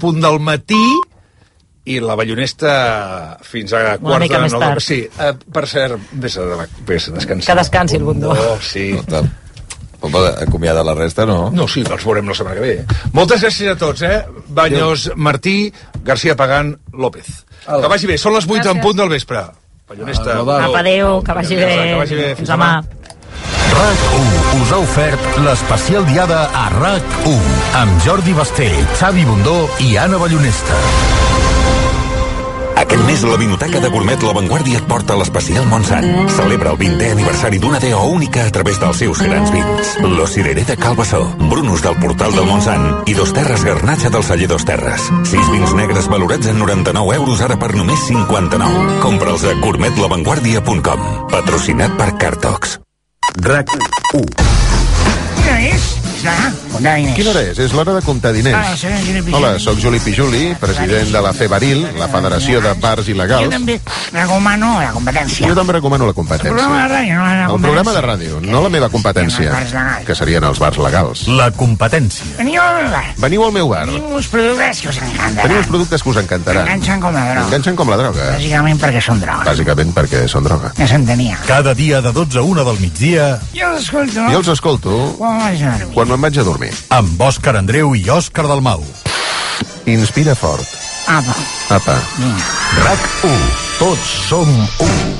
punt del matí i la Ballonesta fins a quart de 9. Sí, per cert, vés a descansar. Que descansi el Bundó. Sí. Acomiada la resta, no? No, sí, els veurem la setmana que ve. Moltes gràcies a tots, Baños, Martí, García Pagán, López. Que vagi bé, són les 8 en punt del vespre. Ballonesta. Apa, adéu, que vagi bé. Fins demà. RAC1 us ha ofert l'especial diada a RAC1 amb Jordi Basté, Xavi Bundó i Anna Ballonesta. Aquest mes la Vinoteca de Gourmet La Vanguardia et porta l'especial Montsant. Celebra el 20è aniversari d'una DO única a través dels seus grans vins. Lo Cirerer de Calbassó, Brunus del Portal del Montsant i Dos Terres Garnatxa del Celler Dos Terres. 6 vins negres valorats en 99 euros ara per només 59. Compra'ls a gourmetlavanguardia.com. Patrocinat per Cartox. RAC1. Quina és? Comptar diners. Quina hora és? És l'hora de comptar diners. Hola, sóc Juli Pijuli, president de la FEBARIL, la Federació de Bars Il·legals. Jo també recomano la competència. Jo també recomano la competència. El programa de ràdio, no la competència. El programa de ràdio, no la meva competència, que serien els bars legals. La competència. Veniu al meu bar. Veniu al meu bar. Tenim uns productes que us encantaran. Tenim uns productes que us encantaran. Enganxen com la droga. Enganxen com la droga. Bàsicament perquè són droga. Bàsicament perquè són droga. Ja s'entenia. Cada dia de 12 a 1 del migdia. Jo els escolto. Jo els escolto quan me'n vaig a dormir. Amb Òscar Andreu i Òscar Dalmau. Inspira fort. Apa. Apa. RAC1. Tots som 1.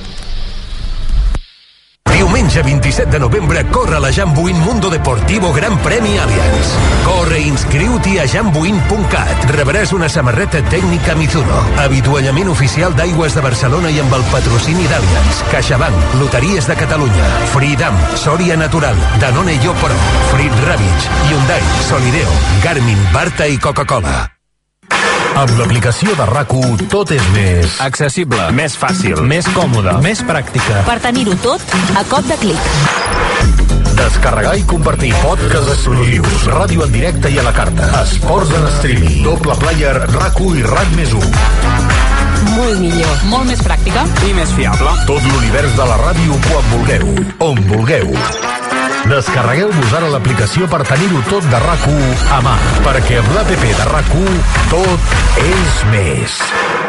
Diumenge 27 de novembre corre la Jambuin Mundo Deportivo Gran Premi Allianz. Corre i inscriu-t'hi a jambuin.cat. Rebràs una samarreta tècnica Mizuno, avituallament oficial d'Aigües de Barcelona i amb el patrocini d'Allianz, CaixaBank, Loteries de Catalunya, Freedom, Soria Natural, Danone Yo Pro, Frit Ravitch, Hyundai, Solideo, Garmin, Barta i Coca-Cola. Amb l'aplicació de RAC1 tot és més accessible, més fàcil, més còmode, més pràctica. Per tenir-ho tot a cop de clic. Descarregar i compartir podcast exclusius, ràdio en directe i a la carta, esports en streaming, doble player RAC1 i RAC+1. Molt millor, molt més pràctica I més fiable. Tot l'univers de la ràdio quan vulgueu, on vulgueu. Descarregueu-vos ara l'aplicació per tenir-ho tot de RAC1 a mà, perquè amb l'APP de RAC1 tot és més.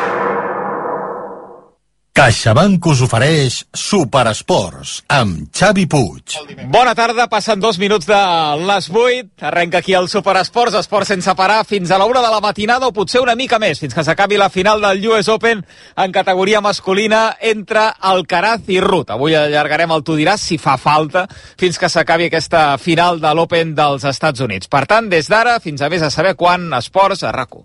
CaixaBank us ofereix Superesports amb Xavi Puig. Bona tarda, passen 2 minuts de les 8. Arrenca aquí el Superesports, esports sense parar, fins a la 1 de la matinada o potser una mica més, fins que s'acabi la final del US Open en categoria masculina entre Alcaraz i Ruud. Avui allargarem el Tu diràs, si fa falta, fins que s'acabi aquesta final de l'Open dels Estats Units. Per tant, des d'ara fins a més a saber quan, esports a RAC1.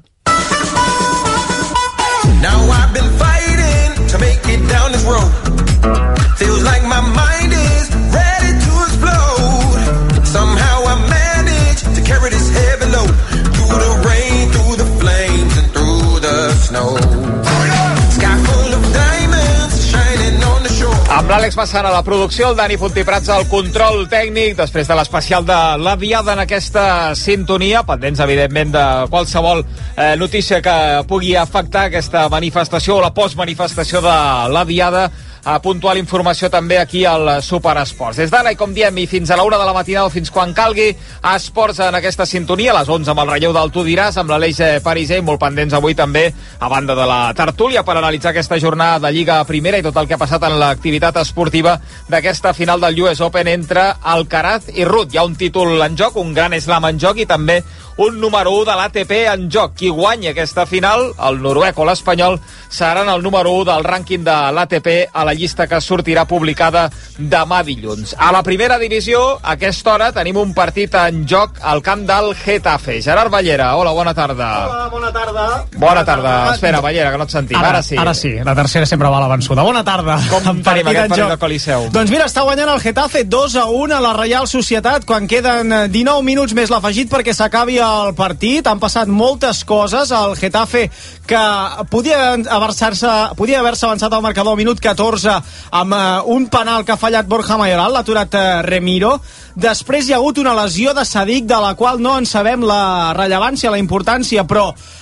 Now I've been fighting to make it down this road. Feels like my mind is ready to explode. Somehow I managed to carry this heavy load through the rain, through the flames and through the snow. Sky full of diamonds shining on the shore. Amb l'Àlex Massana a la producció, el Dani Fontiprats al control tècnic, després de l'especial de la Diada en aquesta sintonia, pendents, evidentment, de qualsevol notícia que pugui afectar aquesta manifestació o la postmanifestació de la Diada. Puntual informació també aquí al Superesports. Des d'ara, i com diem, i fins a la 1 de la matinada o fins quan calgui, esports en aquesta sintonia, a les 11 amb el relleu del Tu diràs, amb l'Aleix Pariser, molt pendents avui també, a banda de la tertúlia, per analitzar aquesta jornada de Lliga Primera i tot el que ha passat en l'activitat esportiva d'aquesta final del US Open entre Alcaraz i Ruud. Hi ha un títol en joc, un gran slam en joc i també un número 1 de l'ATP en joc. Qui guanyi aquesta final, el noruec o l'espanyol, seran el número 1 del rànquing de l'ATP a la llista que sortirà publicada demà dilluns. A la primera divisió, a aquesta hora, tenim un partit en joc al camp del Getafe. Gerard Ballera, hola, bona tarda. Hola, bona tarda. Bona tarda. Espera, Ballera, que no et sentim. Ara sí. Ara sí, la tercera sempre va a la vençuda. Bona tarda. Com tenim aquest partit del Coliseu? Doncs mira, està guanyant el Getafe 2-1 a la Reial Societat quan queden 19 minuts més l'afegit perquè s'acabi el partit. Han passat moltes coses. El Getafe, que podia haver-se avançat al marcador al minut 14 amb un penal que ha fallat Borja Mayoral, l'ha aturat Remiro. Després hi ha hagut una lesió de Sadik de la qual no en sabem la rellevància, la importància, però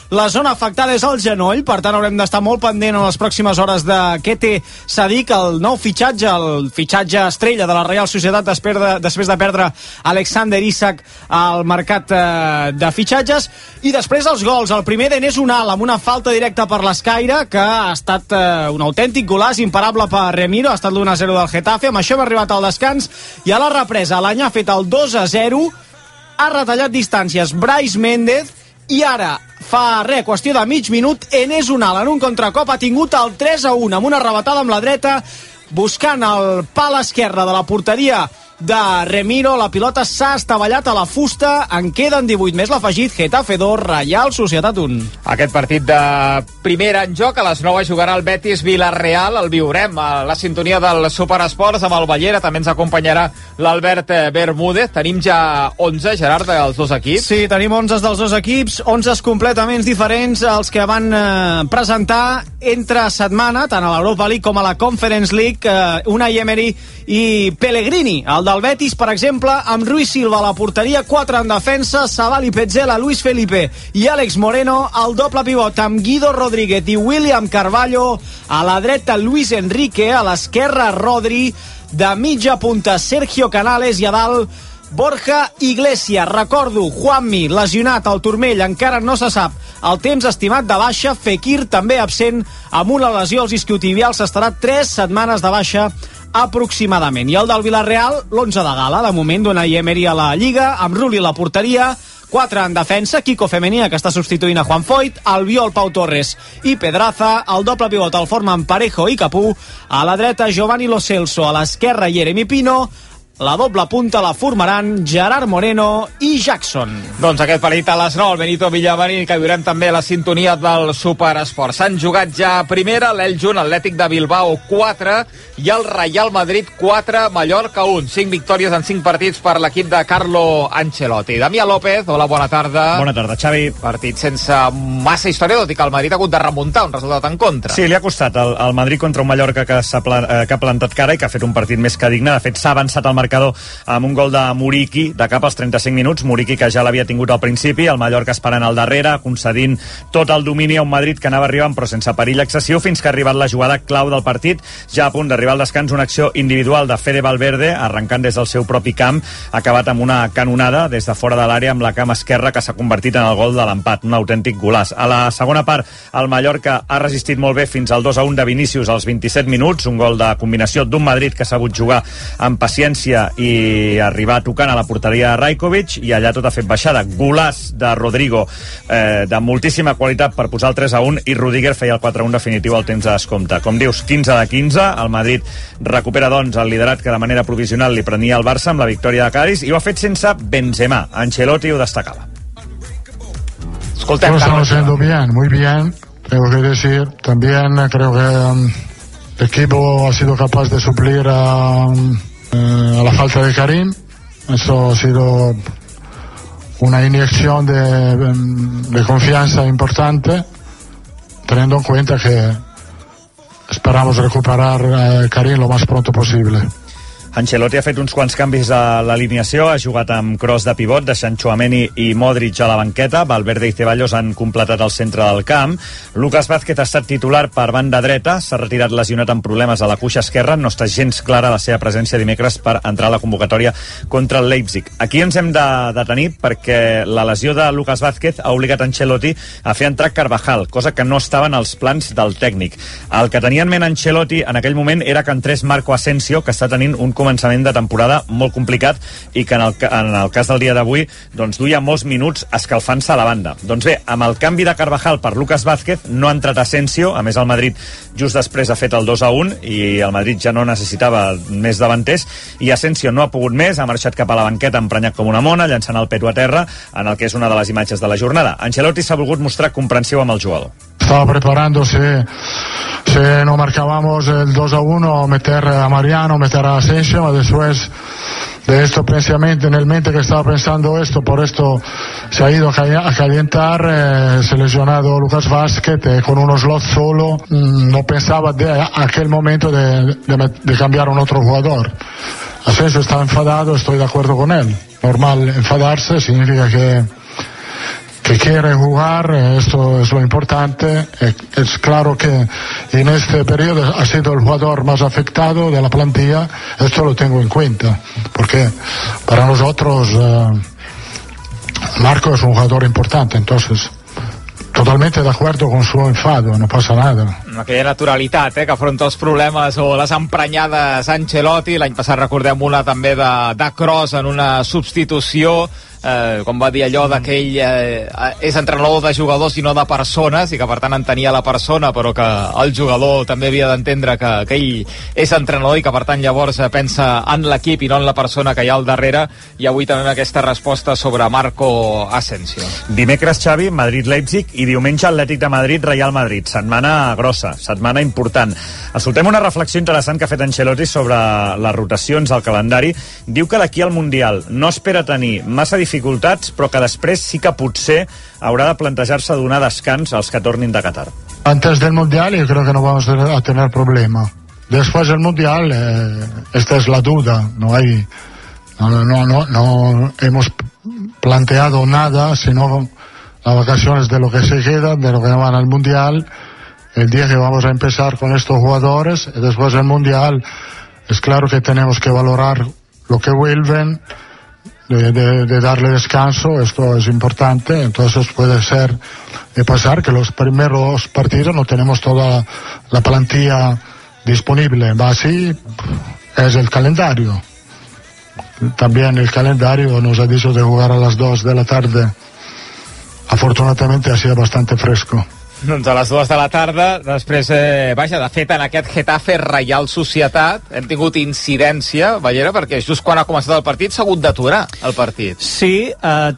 La zona afectada és el genoll, per tant haurem d'estar molt pendent en les pròximes hores de Kete Sadik, el nou fitxatge, el fitxatge estrella de la Reial Societat després de perdre Alexander Isak al mercat de fitxatges. I després els gols. El primer d'Enes Unal amb una falta directa per l'Escaire, que ha estat un autèntic golaç imparable per Remiro, ha estat l'1-0 del Getafe. Amb això hem arribat al descans i a la represa l'Any ha fet el 2-0, ha retallat distàncies Brais Méndez i ara, fa qüestió de mig minut, Enes Unal en un contracop ha tingut el 3-1 amb una rebatada amb la dreta, buscant el pal esquerre de la porteria de Remiro. La pilota s'ha estavellat a la fusta, en queden 18 més l'afegit. Getafe 2, Reial Societat 1. Aquest partit de primera en joc, a les 9 jugarà el Betis Villarreal, el viurem a la sintonia del Superesports amb el Ballera, també ens acompanyarà l'Albert Bermúdez. Tenim ja 11, Gerard, dels dos equips. Sí, tenim 11 dels dos equips, 11 completament diferents als que van presentar entre setmana, tant a l'Europa League com a la Conference League, Unai Emery i Pellegrini. El del Betis, per exemple, amb Rui Silva a la porteria, 4 en defensa, Sabali Petzela, Luis Felipe i Àlex Moreno, el doble pivot amb Guido Rodríguez i William Carvalho, a la dreta Luis Enrique, a l'esquerra Rodri, de mitja punta Sergio Canales i a dalt Borja Iglesias. Recordo, Juanmi lesionat al turmell, encara no se sap el temps estimat de baixa. Fekir també absent amb una lesió als isquiotibials, estarà 3 setmanes de baixa aproximadament. I el del Villarreal, l'11 de gala de moment d'Unai Emery a la Lliga, amb Rulli a la porteria, 4 en defensa, Kiko Femenia, que està substituint a Juan Foyt, Albiol, Pau Torres i Pedraza, el doble pivot el formen Parejo i Capú, a la dreta Giovanni Lo Celso, a l'esquerra Jeremy Pino, la doble punta la formaran Gerard Moreno i Jackson. Doncs aquest partit a les 9, el Benito Villamarín, que viurem també a la sintonia del Superesport. S'han jugat ja primera, l'Elx 1, Atlètic de Bilbao 4 i el Real Madrid 4, Mallorca 1. 5 victòries en 5 partits per l'equip de Carlo Ancelotti. Damià López, hola, bona tarda. Bona tarda, Xavi. Partit sense massa història, tot i que el Madrid ha hagut de remuntar un resultat en contra. Sí, li ha costat el Madrid contra un Mallorca que ha plantat cara i que ha fet un partit més que digne. De fet, s'ha avançat al marcador amb un gol de Muriqui de cap als 35 minuts. Muriqui, que ja l'havia tingut al principi, el Mallorca esperant al darrere, concedint tot el domini a un Madrid que anava arribant però sense perill excessiu, fins que ha arribat la jugada clau del partit, ja a punt d'arribar al descans, una acció individual de Fede Valverde, arrencant des del seu propi camp, ha acabat amb una canonada des de fora de l'àrea amb la cama esquerra, que s'ha convertit en el gol de l'empat, un autèntic golaç. A la segona part, el Mallorca ha resistit molt bé fins al 2-1 de Vinícius als 27 minuts, un gol de combinació d'un Madrid que ha sabut jugar amb paciència i arribar tocant a la porteria de Rajkovic, i allà tot ha fet baixada. Golaç de Rodrigo, de moltíssima qualitat per posar el 3-1, i Rudiger feia el 4-1 definitiu al temps de descompte. Com dius, 15 de 15, el Madrid recupera doncs el liderat que de manera provisional li prenia el Barça amb la victòria de Cádiz, i ho ha fet sense Benzema. Ancelotti ho destacava. Escoltem, estamos haciendo bien, muy bien, tengo que decir. También creo que el equipo ha sido capaz de suplir a la falta de Karim. Eso ha sido una inyección de confianza importante, teniendo en cuenta que esperamos recuperar Karim lo más pronto posible. Ancelotti ha fet uns quants canvis a l'alineació, ha jugat amb Kroos de pivot, deixant Tchouaméni i Modric a la banqueta. Valverde i Ceballos han completat el centre del camp. Lucas Vázquez ha estat titular per banda dreta, s'ha retirat lesionat amb problemes a la cuixa esquerra, no està gens clara la seva presència dimecres per entrar a la convocatòria contra el Leipzig. Aquí ens hem de detenir perquè la lesió de Lucas Vázquez ha obligat Ancelotti a fer entrar Carvajal, cosa que no estava en els plans del tècnic. El que tenia en ment Ancelotti en aquell moment era que entrés Marco Asensio, que està tenint un començament de temporada molt complicat i que en el cas del dia d'avui doncs duia molts minuts escalfant-se a la banda. Doncs bé, amb el canvi de Carvajal per Lucas Vázquez no ha entrat Asensio, a més el Madrid just després ha fet el 2-1 i el Madrid ja no necessitava més davanters, i Asensio no ha pogut més, ha marxat cap a la banqueta emprenyat com una mona, llançant el peto a terra, en el que és una de les imatges de la jornada. Ancelotti s'ha volgut mostrar comprensiu amb el jugador. Estaba preparándose, si no marcábamos el 2-1, meter a Mariano, meter a Asensio, pero después de esto precisamente en el mente que estaba pensando esto, por esto se ha ido a calentar, se lesionado Lucas Vázquez, con unos slots solo, no pensaba de aquel momento de cambiar a un otro jugador. Asensio está enfadado, estoy de acuerdo con él. Normal enfadarse, significa que que quiere jugar, esto es lo importante. Es claro que en este periodo ha sido el jugador más afectado de la plantilla, esto lo tengo en cuenta, porque para nosotros Marco es un jugador importante, entonces totalmente de acuerdo con su enfado, no passa nada. Aquella naturalitat, que afronta els problemes o les emprenyades Ancelotti. L'any passat recordem una també de Kroos en una substitució, com va dir allò d'aquell és entrenador de jugadors i no de persones, i que per tant entenia la persona, però que el jugador també havia d'entendre que ell és entrenador i que per tant llavors pensa en l'equip i no en la persona que hi ha al darrere. I avui també aquesta resposta sobre Marco Asensio. Dimecres, Xavi, Madrid-Leipzig, i diumenge Atlètic de Madrid-Real Madrid. Setmana grossa, setmana important. Escoltem una reflexió interessant que ha fet Ancelotti sobre les rotacions al calendari. Diu que d'aquí al Mundial no espera tenir massa dificultats, però que després sí que potser haurà de plantejar-se donar descans als que tornin de Qatar. Antes del Mundial yo creo que no vamos a tener problema. Después del Mundial, esta es la duda. No hemos planteado nada, sino las vacaciones de lo que se queda, de lo que van al Mundial. El día que vamos a empezar con estos jugadores, y después del Mundial, es claro que tenemos que valorar lo que vuelven, de darle descanso. Esto es importante. Entonces puede ser de pasar que los primeros partidos no tenemos toda la plantilla disponible. Va así, es el calendario. También el calendario nos ha dicho de jugar a las 2 de la tarde. Afortunadamente ha sido bastante fresco. Doncs a les 2 de la tarda, després, de fet, en aquest Getafe Reial Societat hem tingut incidència, Ballera, perquè just quan ha començat el partit s'ha hagut d'aturar el partit. Sí,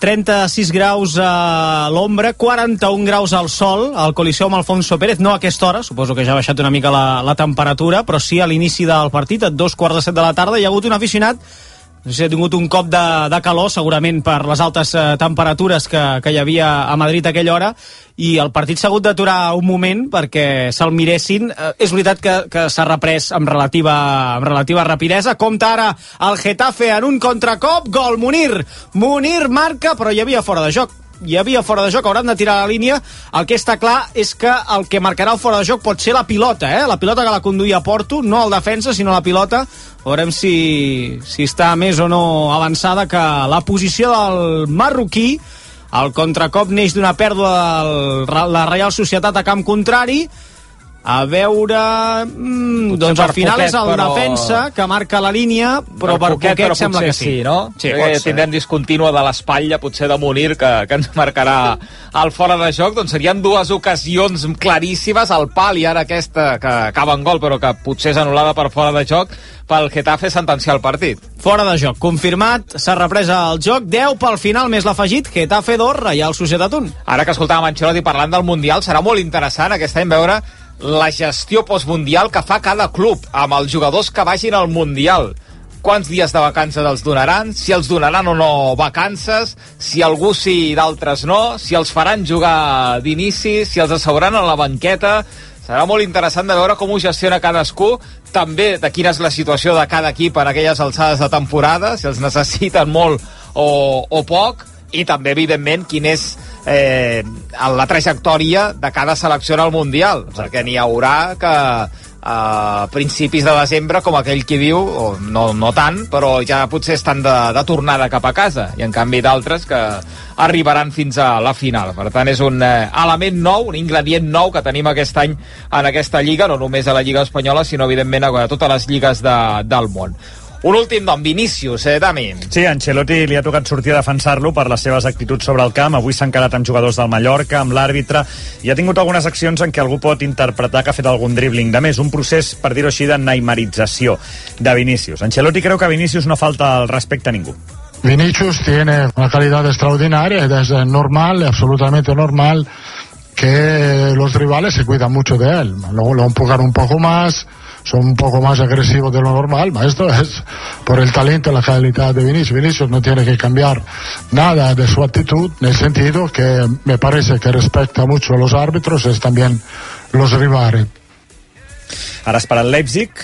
36 graus a l'ombra, 41 graus al sol, al Coliseum Alfonso Pérez, no a aquesta hora, suposo que ja ha baixat una mica la temperatura, però sí a l'inici del partit, a 2:45 de la tarda, hi ha hagut un aficionat, no sé si ha tingut un cop de calor, segurament per les altes temperatures que hi havia a Madrid a aquella hora, i el partit s'ha hagut d'aturar un moment perquè se'l miressin. És veritat que s'ha reprès amb relativa rapidesa. Compta ara el Getafe en un contracop, gol Munir marca, però hi havia fora de joc. Hauran de tirar la línia. El que està clar és que el que marcarà el fora de joc pot ser la pilota, la pilota que la conduïa Porto, no el defensa, sinó la pilota. Veurem si està més o no avançada que la posició del marroquí. El contracop neix d'una pèrdua de la Reial Societat a camp contrari. A veure... doncs al final és el defensa que marca la línia, però per poquet sembla que sí, no? Sí, tindrem discontínua de l'espatlla, potser de Munir, que ens marcarà el fora de joc. Doncs serien dues ocasions claríssimes, el pal i ara aquesta que acaba en gol, però que potser és anul·lada per fora de joc, pel Getafe sentenciar el partit. Fora de joc, confirmat, s'ha reprès el joc, 10 pel final més l'afegit, Getafe 2, Reial Societat 1. Ara que escoltàvem Ancelotti parlant del Mundial, serà molt interessant aquest any veure la gestió postmundial que fa cada club amb els jugadors que vagin al Mundial. Quants dies de vacances els donaran, si els donaran o no vacances, si algú sí i d'altres no, si els faran jugar d'inici, si els asseuran a la banqueta. Serà molt interessant de veure com ho gestiona cadascú, també de quina és la situació de cada equip en aquelles alçades de temporada, si els necessiten molt o poc, i també, evidentment, quin és la trajectòria de cada selecció al Mundial, perquè n'hi haurà que a principis de desembre, com aquell qui diu, o no tant, però ja potser estan de tornada cap a casa, i en canvi d'altres que arribaran fins a la final. Per tant, és un element nou, un ingredient nou que tenim aquest any en aquesta lliga, no només a la Lliga Espanyola, sinó evidentment a totes les lligues del món. Un últim nom, Vinícius, Dami. Sí, Ancelotti li ha tocat sortir a defensar-lo per les seves actituds sobre el camp. Avui s'ha encarat amb jugadors del Mallorca, amb l'àrbitre, i ha tingut algunes accions en què algú pot interpretar que ha fet algun dribbling. De més, un procés, per dir-ho així, de neymarització de Vinícius. Ancelotti creu que Vinícius no falta el respecte a ningú. Vinícius tiene una calidad extraordinaria, es normal, absolutamente normal, que los rivales se cuidan mucho de él. Lo empujan un poco más, son un poco más agresivos de lo normal, pero esto es por el talento y la calidad de Vinícius. Vinícius no tiene que cambiar nada de su actitud, en el sentido que me parece que respecta mucho a los árbitros y también los rivales. Ara es para el Leipzig,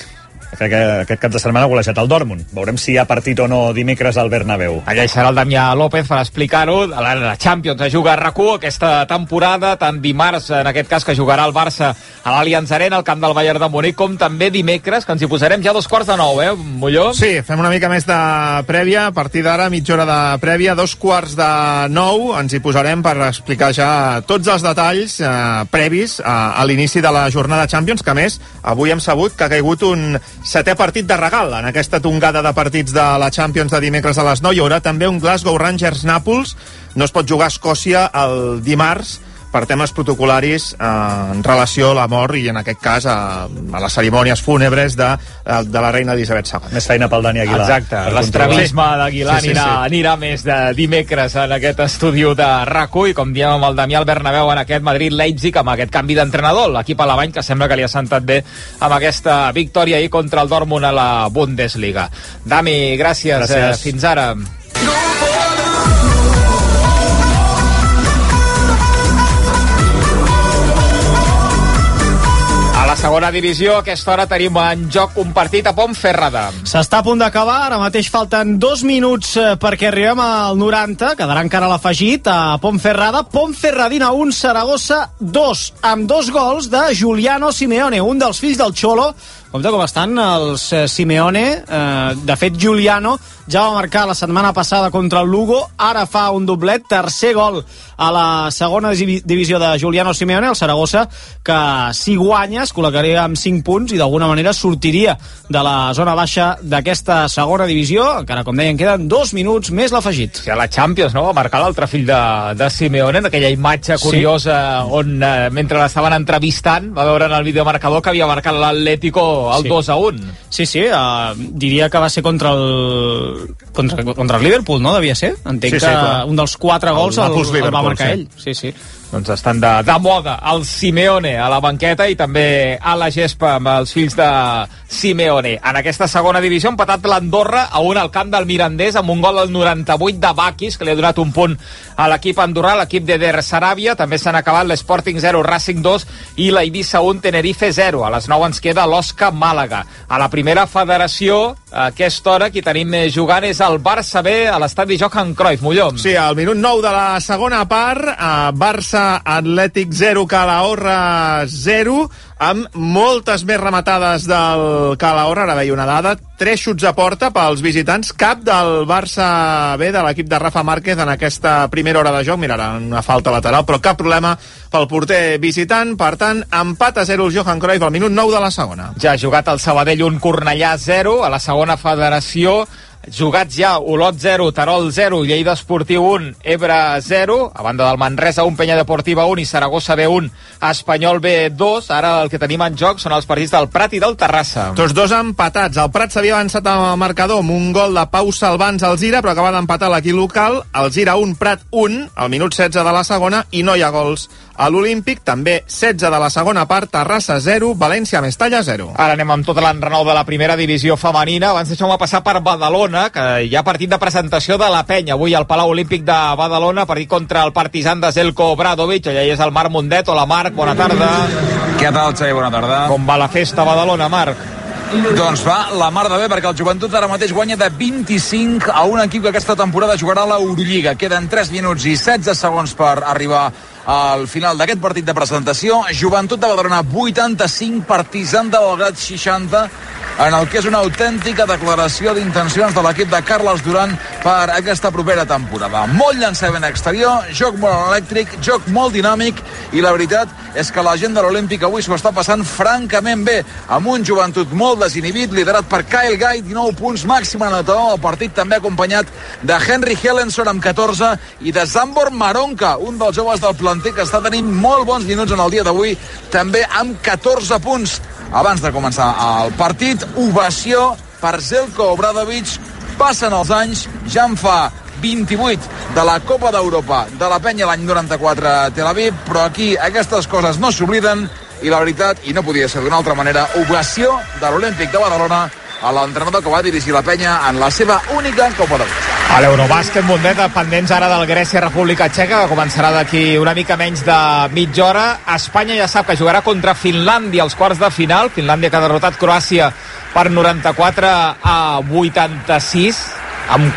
Crec que aquest cap de setmana ha golejat el Dortmund. Veurem si hi ha partit o no dimecres al Bernabéu. Allà hi serà el Damià López per explicar-ho. La Champions es juga a RAC1 aquesta temporada, tant dimarts, en aquest cas, que jugarà el Barça a l'Allianz Arena, al camp del Bayern de Munic, com també dimecres, que ens hi posarem ja a 8:45, Molló? Sí, fem una mica més de prèvia, a partir d'ara, mitja hora de prèvia, 8:45, ens hi posarem per explicar ja tots els detalls previs a l'inici de la jornada Champions, que a més, avui hem sabut que ha caigut un 7è partit de regal en aquesta tongada de partits de la Champions de dimecres a les 9. Hi haurà també un Glasgow Rangers-Nàpols. No es pot jugar a Escòcia el dimarts per temes protocolaris en relació a la mort i, en aquest cas, a les cerimònies fúnebres de la reina Elisabet II. Més feina pel Dani Aguilar. Exacte, l'estravisme d'Aguilar anirà més de dimecres en aquest estudi de RAC1, i com diem amb el Damià, el Bernabéu en aquest Madrid-Leipzig, amb aquest canvi d'entrenador, l'equip alemany, que sembla que li ha sentat bé amb aquesta victòria ahir contra el Dortmund a la Bundesliga. Dami, gràcies. Fins ara. A la segona divisió, a aquesta hora tenim en joc un partit a Ponferrada. S'està a punt d'acabar, ara mateix falten 2 minuts perquè arribem al 90, quedarà encara l'afegit a Ponferrada. Ponferradina 1, Saragossa 2, amb 2 gols de Giuliano Simeone, un dels fills del Cholo. Compte com estan els Simeone. De fet, Giuliano ja va marcar la setmana passada contra el Lugo, ara fa un doblet, tercer gol a la segona divisió de Giuliano Simeone, el Saragossa, que si guanya es col·locaria amb 5 punts i d'alguna manera sortiria de la zona baixa d'aquesta segona divisió. Encara, com deien, queden 2 minuts més l'afegit. Sí, a la Champions, no? Va marcar l'altre fill de Simeone en aquella imatge curiosa on, mentre l'estaven entrevistant, va veure en el videomarcador que havia marcat l'Atlético el 2-1. Sí, diria que va ser contra el Liverpool, no? Devia ser. Entenc que un dels 4 gols el va marcar ell. Sí. Doncs estan de moda el Simeone a la banqueta i també a la gespa amb els fills de Simeone. En aquesta segona divisió, empatat l'Andorra a 1 al camp del Mirandés amb un gol al 98 de Bakis, que li ha donat un punt a l'equip andorrà, l'equip de Der Saràbia. També s'han acabat l'Sporting 0, Racing 2 i la Eivissa 1, Tenerife 0. A les 9 ens queda l'Osca Màlaga. A la primera federació, a aquesta hora, qui tenim jugant és el Barça B a l'estadi Johan Cruyff. Molló. Sí, al minut 9 de la segona part, Barça Atlètic 0, Calahorra 0, amb moltes més rematades del Calahorra. Ara veia una dada, 3 xuts a porta pels visitants, cap del Barça B, de l'equip de Rafa Márquez en aquesta primera hora de joc. Mira, ara una falta lateral, però cap problema pel porter visitant. Per tant, empat a 0 el Johan Cruyff al minut 9 de la segona. Ja ha jugat el Sabadell 1, Cornellà 0. A la segona federació, jugats ja Olot 0, Terol 0, Lleida Esportiu 1, Ebre 0, a banda del Manresa 1, Penya Deportiva 1 i Saragossa B 1, Espanyol B 2. Ara el que tenim en joc són els partits del Prat i del Terrassa. Tots dos empatats. El Prat s'havia avançat al marcador amb un gol de Pau Salvans al Zira, però acaba d'empatar l'equip local. El Zira 1, Prat 1, al minut 16 de la segona, i no hi ha gols a l'Olímpic. També 16 de la segona part, Terrassa 0, València Mestalla 0. Ara anem amb tot l'enrenou de la primera divisió femenina. Abans deixeu-me passar per Badalona, que hi ha partit de presentació de la Penya avui al Palau Olímpic de Badalona, partit contra el Partizan de Zelko Obradovic. Allà hi és el Marc Mundet. Hola Marc, bona tarda. Què tal, Xavi? Bona tarda. Com va la festa a Badalona, Marc? Doncs va la mar de bé, perquè el Joventut ara mateix guanya de 25 a un equip que aquesta temporada jugarà a l'Eurolliga. Queden 3 minuts i 16 segons per arribar al final d'aquest partit de presentació. Joventut de Badalona 85, Partizan de Belgrad 60, en el que és una autèntica declaració d'intencions de l'equip de Carles Duran per aquesta propera temporada. Molt llançament exterior, joc molt elèctric, joc molt dinàmic, i la veritat és que la gent de l'Olímpic avui s'ho està passant francament bé, amb un Joventut molt desinhibit, liderat per Kyle Guy, 19 punts màxim anotador. El partit també acompanyat de Henry Hellenson amb 14 i de Zambor Maronka, un dels joves del planter que està tenint molt bons minuts en el dia d'avui, també amb 14 punts. Abans de començar el partit, ovació per Zelko Obradovic. Passen els anys, ja en fa 28 de la Copa d'Europa de la Penya l'any 94 a Tel Aviv, però aquí aquestes coses no s'obliden, i la veritat, i no podia ser d'una altra manera, ovació de l'Olímpic de Badalona a l'entrenador que va dirigir la Penya en la seva única Copa d'Europa. A l'Eurobàsquet, Mundet, pendents ara del Grècia-República Txeca, que començarà d'aquí una mica menys de mitja hora. Espanya ja sap que jugarà contra Finlàndia als quarts de final. Finlàndia que ha derrotat Croàcia per 94-86, amb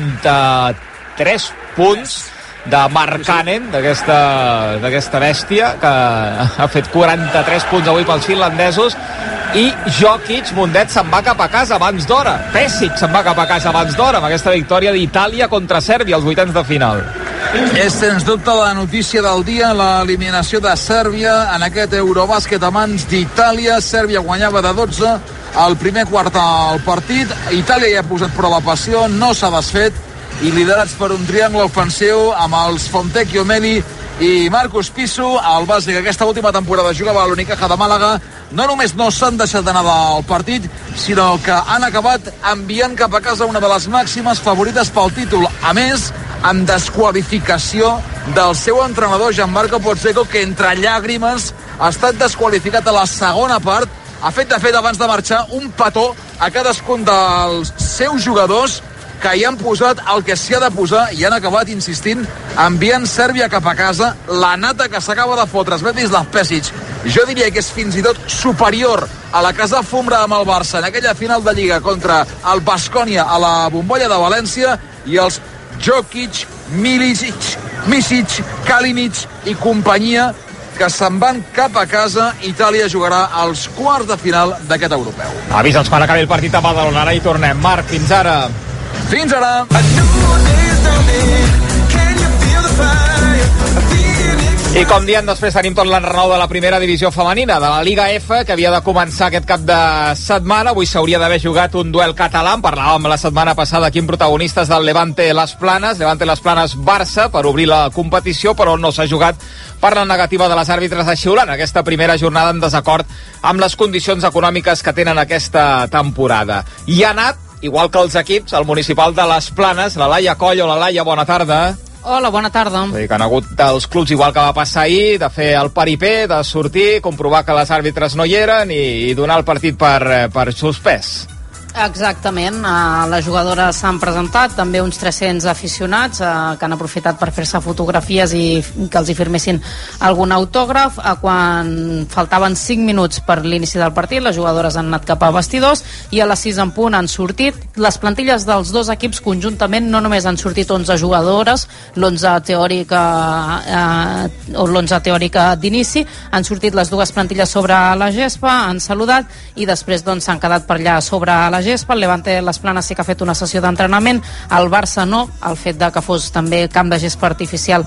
43 punts de Markkanen, d'aquesta bèstia, que ha fet 43 punts avui pels finlandesos. I Jokic, Mundet, se'n va cap a casa abans d'hora. Pesic se'n va cap a casa abans d'hora amb aquesta victòria d'Itàlia contra Sèrbia als vuitens de final. És sens dubte la notícia del dia, l'eliminació de Sèrbia en aquest Eurobàsquet a mans d'Itàlia. Sèrbia guanyava de 12 al primer quart al partit. Itàlia ja ha posat prova la passió, no s'ha desfet, i liderats per un triangle ofensiu amb els Fontecchio Meli i Marcus Pisu, el base que aquesta última temporada jugava a l'Unicaja de Màlaga. No només no s'han deixat d'anar del partit, sinó que han acabat enviant cap a casa una de les màximes favorites pel títol. A més, amb desqualificació del seu entrenador Gianmarco Pozzeco, que entre llàgrimes ha estat desqualificat a la segona part. Ha fet, de fet, abans de marxar, un petó a cadascun dels seus jugadors, que hi han posat el que s'hi ha de posar i han acabat insistint, enviant Sèrbia cap a casa. La nata que s'acaba de fotre Svetislav Pesic, jo diria que és fins i tot superior a la que es va fumar amb el Barça en aquella final de Lliga contra el Baskonia a la bombolla de València, i els Jokic, Misic, Kalinic i companyia, que se'n van cap a casa. Itàlia jugarà als quarts de final d'aquest europeu. Avisa'ns quan acabi el partit a Badalona. Ara hi tornem. Marc, fins ara. Fins ara. I com diem, després tenim tot l'enrenou de la primera divisió femenina, de la Liga F, que havia de començar aquest cap de setmana. Avui s'hauria d'haver jugat un duel català. Parlàvem la setmana passada aquí amb protagonistes del Levante Las Planes, Barça, per obrir la competició, però no s'ha jugat per la negativa de les àrbitres de xiular aquesta primera jornada en desacord amb les condicions econòmiques que tenen aquesta temporada. I ha anat, igual que els equips, el municipal de Les Planes, la Laia Coll. Hola, Laia, bona tarda. Hola, bona tarda. Que han hagut els clubs, igual que va passar ahir, de fer el paripé, de sortir, comprovar que les àrbitres no hi eren i donar el partit per suspès. Exactament, les jugadores s'han presentat, també uns 300 aficionats que han aprofitat per fer-se fotografies i que els hi firmessin algun autògraf. Quan faltaven 5 minuts per l'inici del partit, les jugadores han anat cap a vestidors i a les 6 en punt han sortit. Les plantilles dels dos equips conjuntament no només han sortit 11 jugadores, l'11 teòrica d'inici, han sortit les dues plantilles sobre la gespa, han saludat i després s'han quedat per allà sobre la gespa. El Levante Les Planes sí que ha fet una sessió d'entrenament, el Barça no. El fet de que fos també camp de gespa artificial,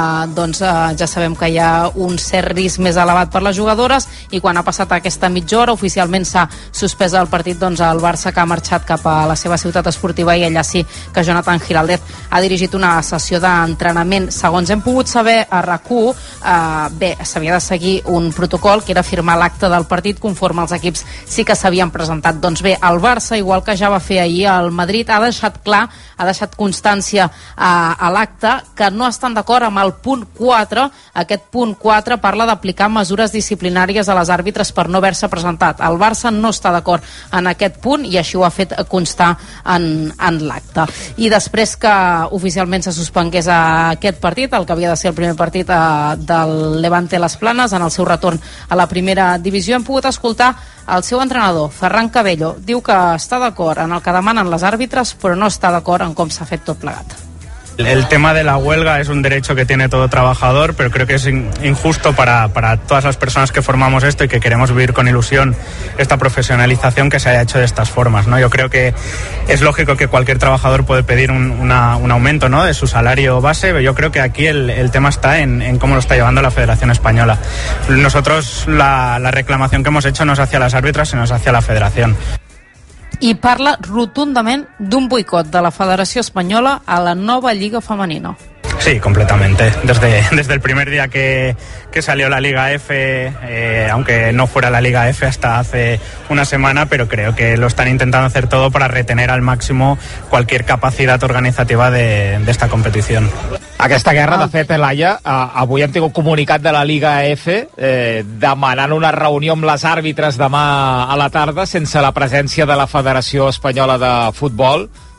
ja sabem que hi ha un cert risc més elevat per les jugadores, i quan ha passat aquesta mitja hora oficialment s'ha suspès el partit, el Barça, que ha marxat cap a la seva ciutat esportiva, i allà sí que Jonathan Giraldez ha dirigit una sessió d'entrenament. Segons hem pogut saber a RAC1, s'havia de seguir un protocol que era firmar l'acte del partit conforme els equips sí que s'havien presentat. Doncs bé, el Barça, igual que ja va fer ahir al Madrid, ha deixat clar, ha deixat constància a l'acte que no estan d'acord amb el punt 4. Aquest punt 4 parla d'aplicar mesures disciplinàries a les àrbitres per no haver-se presentat. El Barça no està d'acord en aquest punt i així ho ha fet constar en l'acte. I després que oficialment se suspengués aquest partit, el que havia de ser el primer partit del Levante Les Planes en el seu retorn a la primera divisió, hem pogut escoltar el seu entrenador, Ferran Cabello. Diu que està d'acord en el que demanen les àrbitres, però no està d'acord en com s'ha fet tot plegat. El tema de la huelga es un derecho que tiene todo trabajador, pero creo que es injusto para todas las personas que formamos esto y que queremos vivir con ilusión esta profesionalización, que se haya hecho de estas formas, ¿no? Yo creo que es lógico que cualquier trabajador puede pedir un aumento, ¿no?, de su salario base. Yo creo que aquí el tema está en cómo lo está llevando la Federación Española. Nosotros la reclamación que hemos hecho no es hacia las árbitras, sino es hacia la Federación. I parla rotundament d'un boicot de la Federació Espanyola a la nova Lliga Femenina. Sí, completamente. Desde el primer día que salió la Liga F, aunque no fuera la Liga F hasta hace una semana, pero creo que lo están intentando hacer todo para retener al máximo cualquier capacidad organizativa de esta competición. Aquesta guerra, de fet, Laia, avui hem tingut comunicat de la Liga F demanant una reunió amb les àrbitres demà a la tarda sense la presència de la Federació Espanyola de Futbol.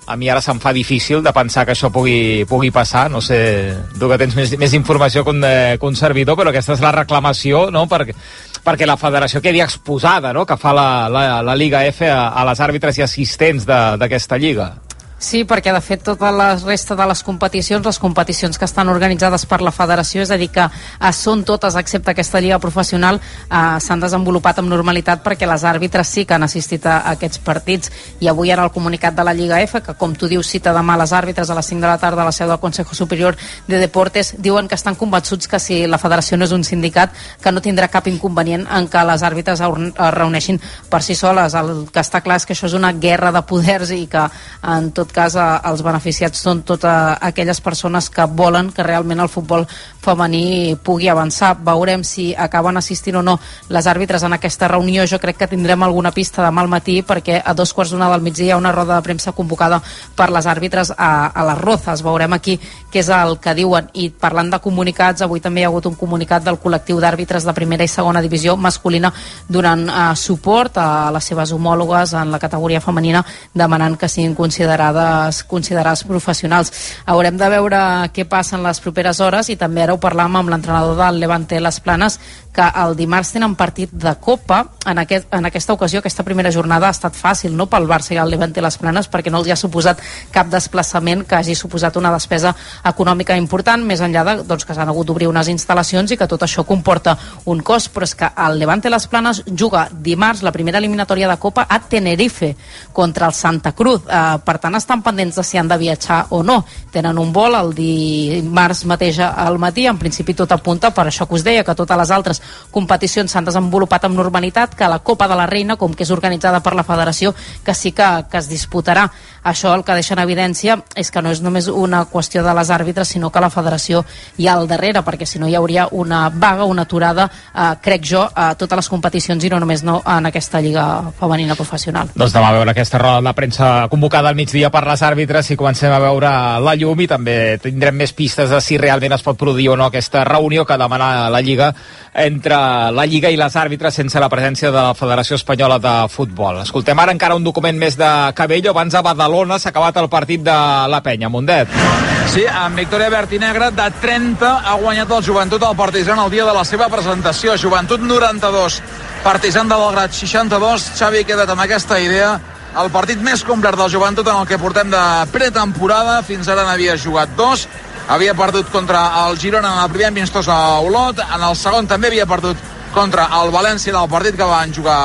a mi ara se'm fa difícil de pensar que això pugui passar. No sé, tu que tens més informació que un servidor, però aquesta és la reclamació, no?, perquè la federació quedi exposada, no?, que fa la Lliga F a les àrbitres i assistents d'aquesta lliga. Sí, perquè de fet tota la resta de les competicions que estan organitzades per la federació, és a dir, que són totes, excepte aquesta lliga professional, s'han desenvolupat amb normalitat perquè les àrbitres sí que han assistit a aquests partits. I avui en el comunicat de la Lliga F, que com tu dius cita demà les àrbitres a les 5 de la tarda a la seu del Consejo Superior de Deportes, diuen que estan convençuts que si la federació no és un sindicat, que no tindrà cap inconvenient en que les àrbitres es reuneixin per si soles. El que està clar és que això és una guerra de poders i que en tot cas els beneficiats són totes aquelles persones que volen que realment el futbol femení pugui avançar. Veurem si acaben assistint o no les àrbitres en aquesta reunió. Jo crec que tindrem alguna pista demà al matí, perquè a 2:15 del migdia hi ha una roda de premsa convocada per les àrbitres a les Rozas. Veurem aquí què és el que diuen. I parlant de comunicats, avui també hi ha hagut un comunicat del col·lectiu d'àrbitres de primera i segona divisió masculina donant suport a les seves homòlogues en la categoria femenina, demanant que siguin considerades professionals. Haurem de veure què passa en les properes hores, i també ara ho parlàvem amb l'entrenador del Levante Les Planes, que el dimarts tenen partit de Copa. En aquesta ocasió, aquesta primera jornada ha estat fàcil, no?, pel Barça i el Levante Les Planes, perquè no els hi ha suposat cap desplaçament que hagi suposat una despesa econòmica important, més enllà de que s'han hagut d'obrir unes instal·lacions i que tot això comporta un cost. Però és que el Levante Les Planes juga dimarts la primera eliminatòria de Copa a Tenerife contra el Santa Cruz. Per tant, estan pendents de si han de viatjar o no. Tenen un vol el dimarts mateix al matí. En principi tot apunta, per això que us deia, que totes les altres competicions s'han desenvolupat amb normalitat, que la Copa de la Reina, com que és organitzada per la federació, que sí que es disputarà. Això el que deixa en evidència és que no és només una qüestió de les àrbitres, sinó que la federació hi ha al darrere, perquè si no hi hauria una vaga, una aturada, crec jo, a totes les competicions i no només en aquesta lliga femenina professional. Doncs demà a veure aquesta roda de premsa convocada al migdia per les àrbitres, si comencem a veure la llum, i també tindrem més pistes de si realment es pot produir o no aquesta reunió que demana la Lliga entre la Lliga i les àrbitres sense la presència de la Federació Espanyola de Futbol. Escoltem ara encara un document més de Cabello. Abans a Badalona s'ha acabat el partit de la Penya. Mundet. Sí, amb victòria verd i negra de 30 ha guanyat el Joventut al Partizan el dia de la seva presentació. Joventut 92, Partizan de Belgrad 62. Xavi, queda't amb aquesta idea. El partit més complet del Joventut en el que portem de pretemporada. Fins ara n'havia jugat 2. Havia perdut contra el Girona en el primer amistós a Olot. En el segon també havia perdut contra el València del partit que van jugar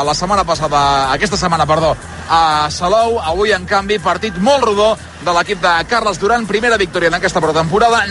aquesta setmana, a Salou. Avui, en canvi, partit molt rodó de l'equip de Carles Duran. Primera victòria en aquesta pretemporada,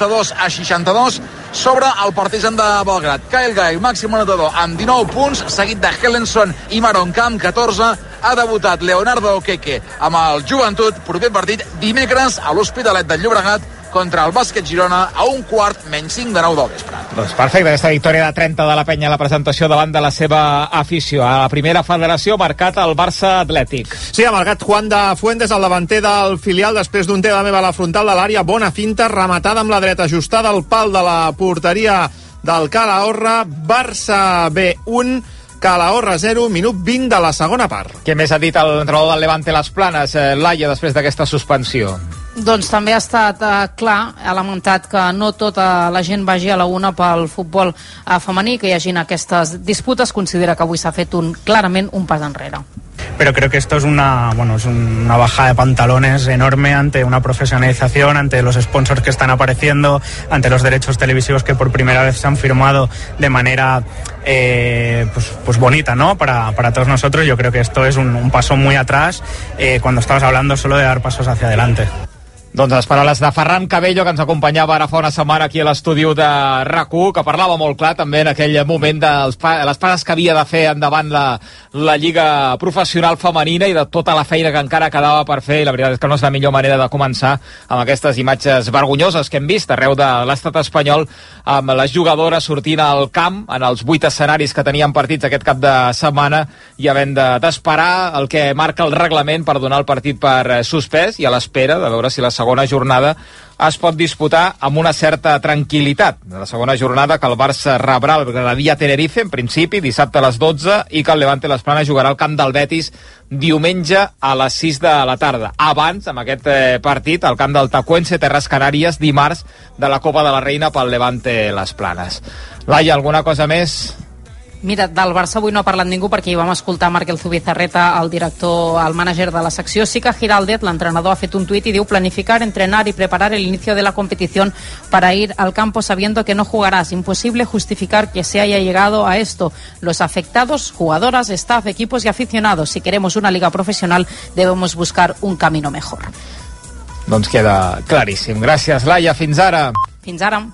92-62 sobre el Partizan de Belgrad. Kyle Guy, màxim anotador, amb 19 punts, seguit de Hellenson i Maron Camp, 14. Ha debutat Leonardo Okeke amb el Joventut. Proper partit dimecres a l'Hospitalet de Llobregat contra el Bàsquet Girona a 1:45 de 9 del vespre. Doncs perfecte, aquesta victòria de 30 de la Penya a la presentació davant de la seva afició. A la primera federació ha marcat el Barça Atlètic. Sí, ha marcat Juan de Fuentes, el davanter del filial, després d'un teva meva a la frontal de l'àrea. Bona finta, rematada amb la dreta, ajustada al pal de la porteria del Calahorra. Barça B1, Calahorra 0, minut 20 de la segona part. Què més ha dit l'entrenador del Levante Les Planes, Laia, després d'aquesta suspensió? Doncs també ha estat clar, ha lamentat que no tota la gent vagi a la una pel futbol femení, que hi hagin aquestes disputes. Considera que avui s'ha fet clarament un pas enrere. Pero creo que esto es una bajada de pantalones enorme ante una profesionalización, ante los sponsors que están apareciendo, ante los derechos televisivos que por primera vez se han firmado de manera pues bonita, ¿no? Para todos nosotros. Yo creo que esto es un paso muy atrás cuando estamos hablando solo de dar pasos hacia adelante. Doncs les paraules de Ferran Cabello, que ens acompanyava ara fa una setmana aquí a l'estudi de RAC1, que parlava molt clar també en aquell moment de les passes que havia de fer endavant la Lliga Professional Femenina i de tota la feina que encara quedava per fer, i la veritat és que no és la millor manera de començar amb aquestes imatges vergonyoses que hem vist arreu de l'estat espanyol, amb les jugadores sortint al camp en els 8 escenaris que tenien partits aquest cap de setmana i havent d'esperar el que marca el reglament per donar el partit per suspès, i a l'espera de veure si la segona jornada es pot disputar amb una certa tranquil·litat. La segona jornada que el Barça rebrà el Granadilla Tenerife, en principi, dissabte a les 12, i que el Levante Las Planes jugarà al camp del Betis diumenge a les 6 de la tarda. Abans, amb aquest partit, al camp del Tacuense, Terres Canàries, dimarts, de la Copa de la Reina pel Levante Las Planes. Laia, alguna cosa més? Mira, del Barça avui no ha parlat ningú perquè hi vam escoltar Marc El Zubizarreta, el director, el mànager de la secció. Sí que Giraldez, l'entrenador, ha fet un tuit y diu: planificar, entrenar y preparar el inicio de la competición para ir al campo sabiendo que no jugarás. Imposible justificar que se haya llegado a esto. Los afectados, jugadoras, staff, equipos y aficionados. Si queremos una liga profesional, debemos buscar un camino mejor. Doncs queda claríssim. Gràcies, Laia. Fins ara. Fins ara.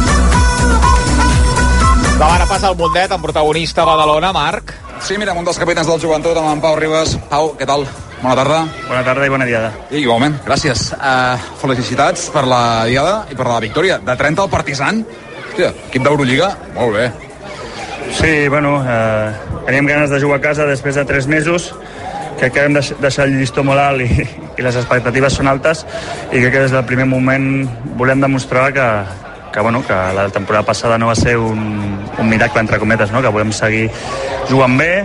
La vara passa al Mundet, amb protagonista Badalona, Marc. Sí, mira, un dels capitans del Joventut, amb en Pau Ribas. Pau, què tal? Bona tarda. Bona tarda i bona diada. I igualment, gràcies. Felicitats per la diada i per la victòria. De 30 al Partizan. Hòstia, equip d'Eurolliga, molt bé. Sí, bueno, teníem ganes de jugar a casa després de 3 mesos. Crec que hem deixat el llistó molt alt i les expectatives són altes, i crec que des del primer moment volem demostrar que la temporada passada no va ser un miracle, entre cometes, no? Que volem seguir jugant bé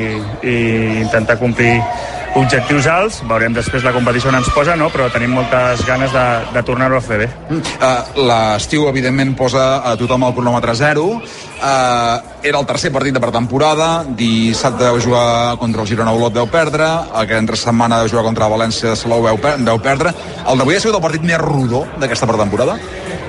i intentar complir objectius alts. Veurem després la competició on ens posa, no? Però tenim moltes ganes de tornar-ho a fer bé. L'estiu, evidentment, posa a tothom al cronòmetre zero. Era el tercer partit de pretemporada. Dissabte vau jugar contra el Girona Olot, vau perdre. Aquesta entre setmana vau jugar contra el València de Salou, vau perdre. El d'avui ha sigut el partit més rodó d'aquesta pretemporada?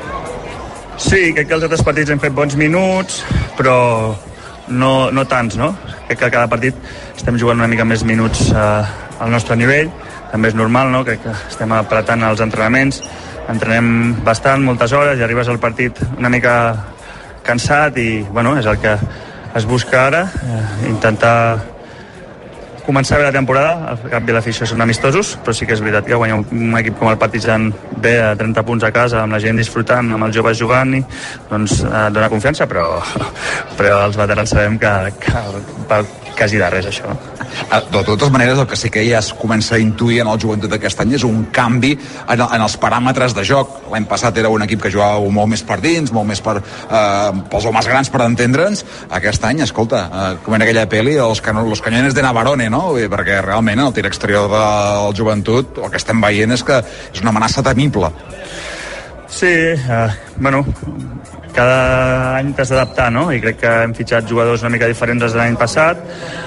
Sí, crec que els altres partits hem fet bons minuts, però no tants, no? Crec que cada partit estem jugant una mica més minuts al nostre nivell. També és normal, no? Crec que estem apretant els entrenaments, entrenem bastant, moltes hores, i arribes al partit una mica cansat, i bueno, és el que es busca ara, intentar començar bé la temporada. Al cap i a la fi això són amistosos, però sí que és veritat que guanyar un equip com el Partizan bé, a 30 punts a casa, amb la gent disfrutant, amb els joves jugant-hi, doncs dona confiança, però els veterans sabem que va quasi de res, això. De totes maneres, el que sí que ja es comença a intuir en el Joventut d'aquest any és un canvi en els paràmetres de joc. L'any passat era un equip que jugava molt més per dins, molt més pels homes grans, per entendre'ns. Aquest any, escolta, com en aquella pel·li, los cañones de Navarone, no? Perquè realment el tir exterior del Joventut, el que estem veient és que és una amenaça temible. Sí, bueno, cada any t'has d'adaptar, no? I crec que hem fitxat jugadors una mica diferents des de l'any passat.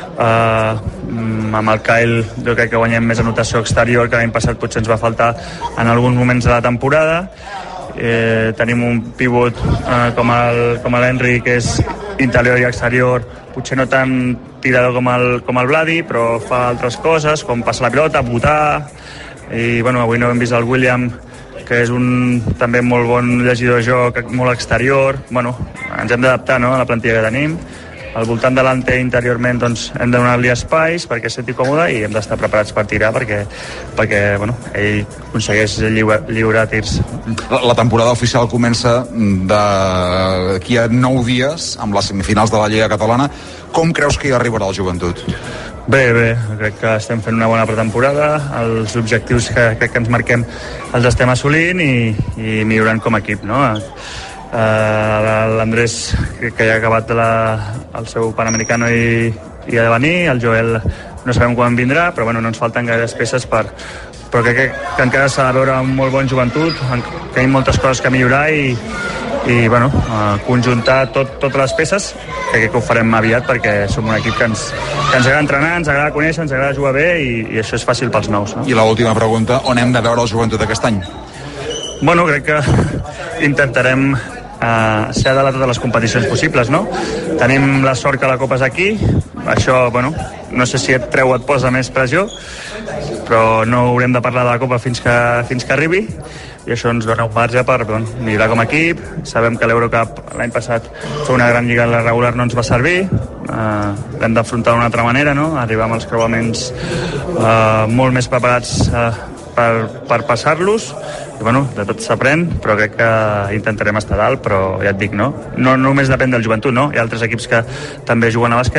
Amb el Kyle jo crec que guanyem més anotació exterior, que l'any passat potser ens va faltar en alguns moments de la temporada. Tenim un pivot com l'Henry, que és interior i exterior, potser no tan tirador com el Vladi, però fa altres coses, com passar la pilota, botar. I bueno, avui no hem vist el William, que és un també molt bon llegidor de joc, molt exterior. Bueno, ens hem d'adaptar, no?, a la plantilla que tenim. Al voltant de l'Ante interiorment, doncs, hem de donar-li espais perquè es senti còmode, i hem d'estar preparats per tirar perquè bueno, ell aconsegueix lliurar tirs. La temporada oficial comença d'aquí a 9 dies amb les semifinals de la Lliga Catalana. Com creus que hi arribarà el Joventut? Bé, crec que estem fent una bona pretemporada, els objectius que crec que ens marquem els estem assolint i millorant com a equip, no? L'Andrés, que ja ha acabat el seu Panamericano i ha de venir, el Joel no sabem quan vindrà, però bueno, no ens falten gaires peces però crec que encara s'ha de veure un molt bon Joventut, que hi ha moltes coses que millorar i bueno, conjuntar totes les peces, que crec que ho farem aviat, perquè som un equip que ens agrada entrenar, ens agrada conèixer, ens agrada jugar bé, i això és fàcil pels nous, no? I l'última pregunta, on hem de veure el Joventut aquest any? Bueno, crec que intentarem ser a dalt de totes les competicions possibles, no? Tenim la sort que la Copa és aquí, això, bueno, no sé si et treu o et posa més pressió, però no haurem de parlar de la Copa fins que arribi, i això ens dona un marge per millorar com a equip. Sabem que l'Eurocup l'any passat fer una gran lliga regular no ens va servir, l'hem d'afrontar d'una altra manera, no? Arribar amb els creuaments molt més preparats per passar-los, i bueno, de tot s'aprèn, però crec que intentarem estar dalt, però ja et dic, no només depèn del Joventut, no? Hi ha altres equips que també juguen a bàsquet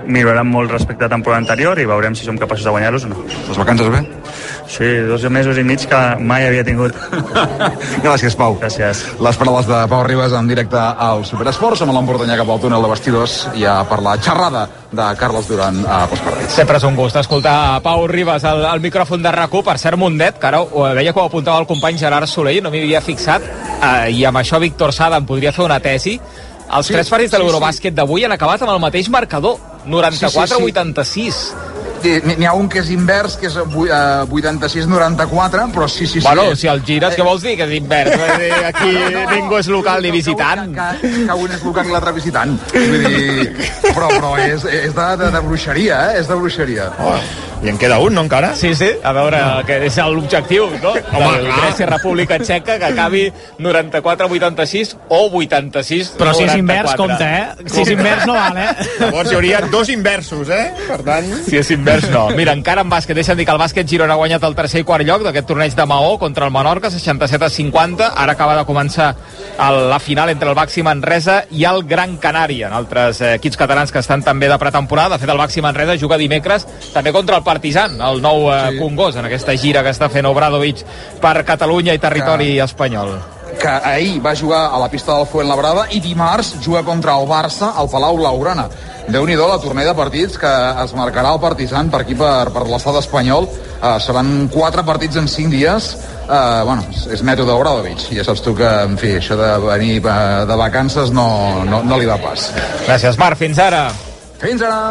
milloraran molt respecte a la temporada anterior i veurem si som capaços de guanyar-los o no. Les vacances bé? Sí, 2 mesos i mig que mai havia tingut. Gràcies, Pau. Gràcies. Les paraules de Pau Ribas en directe al Superesports, amb l'Emportanyà cap al túnel de vestidors, ja per la xerrada de Carles Duran a postpartit. Sempre és un gust escoltar Pau Ribas al micròfon de RAC1. Per cert, Mundet, que ara ho veia que ho apuntava el company Gerard Soler, no m'hi havia fixat, i amb això Víctor Sada em podria fer una tesi. Els 3 partits de l'Eurobàsquet d'avui han acabat amb el mateix marcador, 94-86. N'hi ha un que és invers, que és 86-94, però sí. Bueno, si el gires, què vols dir, que és invers? Aquí ningú és local ni visitant. Que un és local i l'altre visitant. Vull dir, però és de bruixeria, És de bruixeria. I en queda un, no, encara? Sí, a veure, que és l'objectiu, no? Del Grècia República Txeca, que acabi 94-86 o 86-94. Però si és invers, compte, Si és invers no val, Llavors hi hauria 2 inversos, Per tant... Si és invers, no. Mira, encara en bàsquet, deixa'm dir que el bàsquet Girona ha guanyat el tercer i quart lloc d'aquest torneig de Maó contra el Menorca, 67-50. Ara acaba de començar la final entre el Baxi Manresa i el Gran Canària, altres equips catalans que estan també de pretemporada. De fet, el Baxi Manresa juga dimecres també contra el Partizan, el nou Congost, en aquesta gira que està fent Obradovic per Catalunya i territori espanyol. Que ahir va jugar a la pista del Fuenlabrada i dimarts juga contra el Barça al Palau Blaugrana. Déu-n'hi-do la tornada de partits que es marcarà el Partizan per aquí, per l'estat espanyol. Seran 4 partits en 5 dies. És mètode Obradovic. Ja saps tu que, en fi, això de venir de vacances no li va pas. Gràcies, Marc. Fins ara. Fins ara.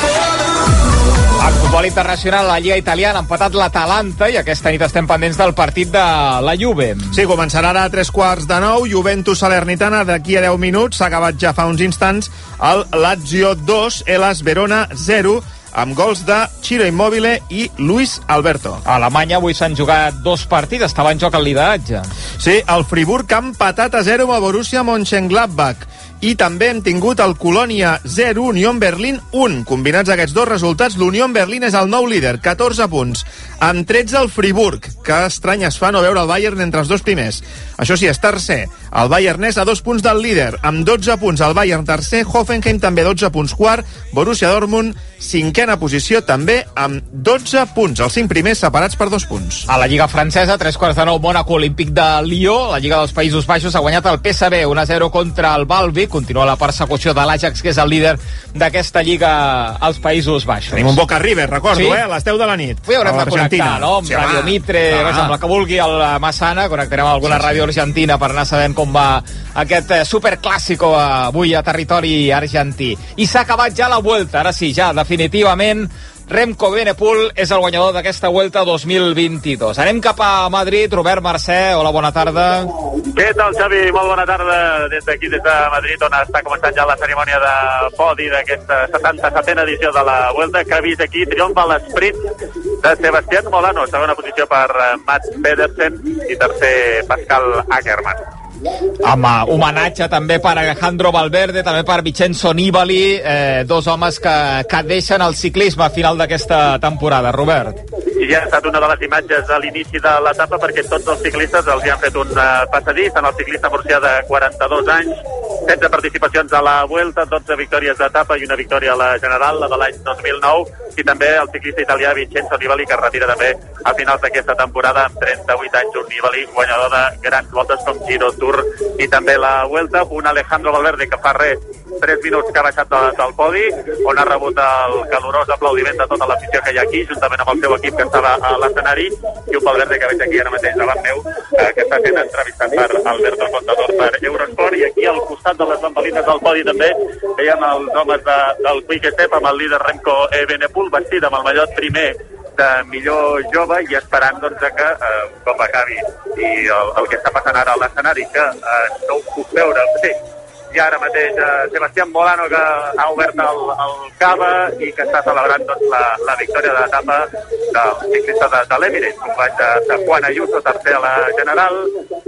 En futbol internacional, la Lliga Italiana ha empatat l'Atalanta i aquesta nit estem pendents del partit de la Juve. Sí, començarà ara a 3:45, Juventus Salernitana, d'aquí a 10 minuts. S'ha acabat ja fa uns instants el Lazio 2, Hellas Verona 0, amb gols de Ciro Immobile i Luis Alberto. A Alemanya avui s'han jugat 2 partits, estava en joc el lideratge. Sí, el Friburg ha empatat a 0 amb el Borussia Mönchengladbach. I també hem tingut el Colònia 0, Unión Berlín 1. Combinats aquests 2 resultats, l'Unión Berlín és el nou líder, 14 punts. Amb 13 el Friburg, que estrany es fa no veure el Bayern entre els 2 primers. Això sí, és tercer. El Bayern és a 2 punts del líder. Amb 12 punts el Bayern tercer, Hoffenheim també 12 punts quart, Borussia Dortmund 5ª posició també amb 12 punts. Els 5 primers separats per 2 punts. A la Lliga francesa, 3:45, Mónaco Olímpic de Lió. La Lliga dels Països Baixos ha guanyat el PSV 1-0 contra el Valvi. Continua la persecució de l'Ajax, que és el líder d'aquesta Lliga als Països Baixos. Tenim un Boca River, recordo, sí? A les 10 de la nit. Avui haurem de connectar, no? Amb sí, Radio Mitre, amb la que vulgui, el Massana. Connectarem amb alguna ràdio argentina per anar sabent com va aquest superclàssico avui a territori argentí. I s'ha acabat ja la Vuelta, ara sí, ja definitivament Remco Evenepoel és el guanyador d'aquesta Vuelta 2022. Anem cap a Madrid. Robert Mercè, hola, bona tarda. Què tal, Xavi? Molt bona tarda des d'aquí, des de Madrid, on està començant ja la cerimònia de podi d'aquesta 77a edició de la Vuelta, que ha vist aquí triomfa l'esprint de Sebastián Molano, segona posició per Mats Pedersen i tercer Pascal Ackermann. Amb homenatge també per Alejandro Valverde, també per Vincenzo Nibali, 2 homes que deixen el ciclisme a final d'aquesta temporada. Robert. I ja ha estat una de les imatges a l'inici de l'etapa, perquè tots els ciclistes els hi han fet un passadís. En el ciclista murcià de 42 anys, 16 participacions a la Vuelta, 12 victòries d'etapa i una victòria a la General, la de l'any 2009, i també el ciclista italià Vincenzo Nibali, que es retira també a finals d'aquesta temporada amb 38 anys, un Nibali guanyador de grans voltes com Giro, Tour i també la Vuelta. Un Alejandro Valverde que fa 3 minuts que ha baixat del podi, on ha rebut el calorós aplaudiment de tota l'afició que hi ha aquí, juntament amb el seu equip que estava a l'escenari, i un Valverde que veig aquí ara mateix davant meu, que està sent entrevistat per Alberto Contador per Eurosport. I aquí al costat de les bambalines del podi també veiem els homes del Quick Step amb el líder Remco Evenepoel vestit amb el mallot primer de millor jove i esperant doncs, que un cop acabi i el que està passant ara a l'escenari, que no ho puc veure. Sí, i ara mateix Sebastián Molano, que ha obert el cava i que està celebrant doncs, la victòria de l'etapa del ciclista de l'Emirates, company de Juan Ayuso, tercer a la General,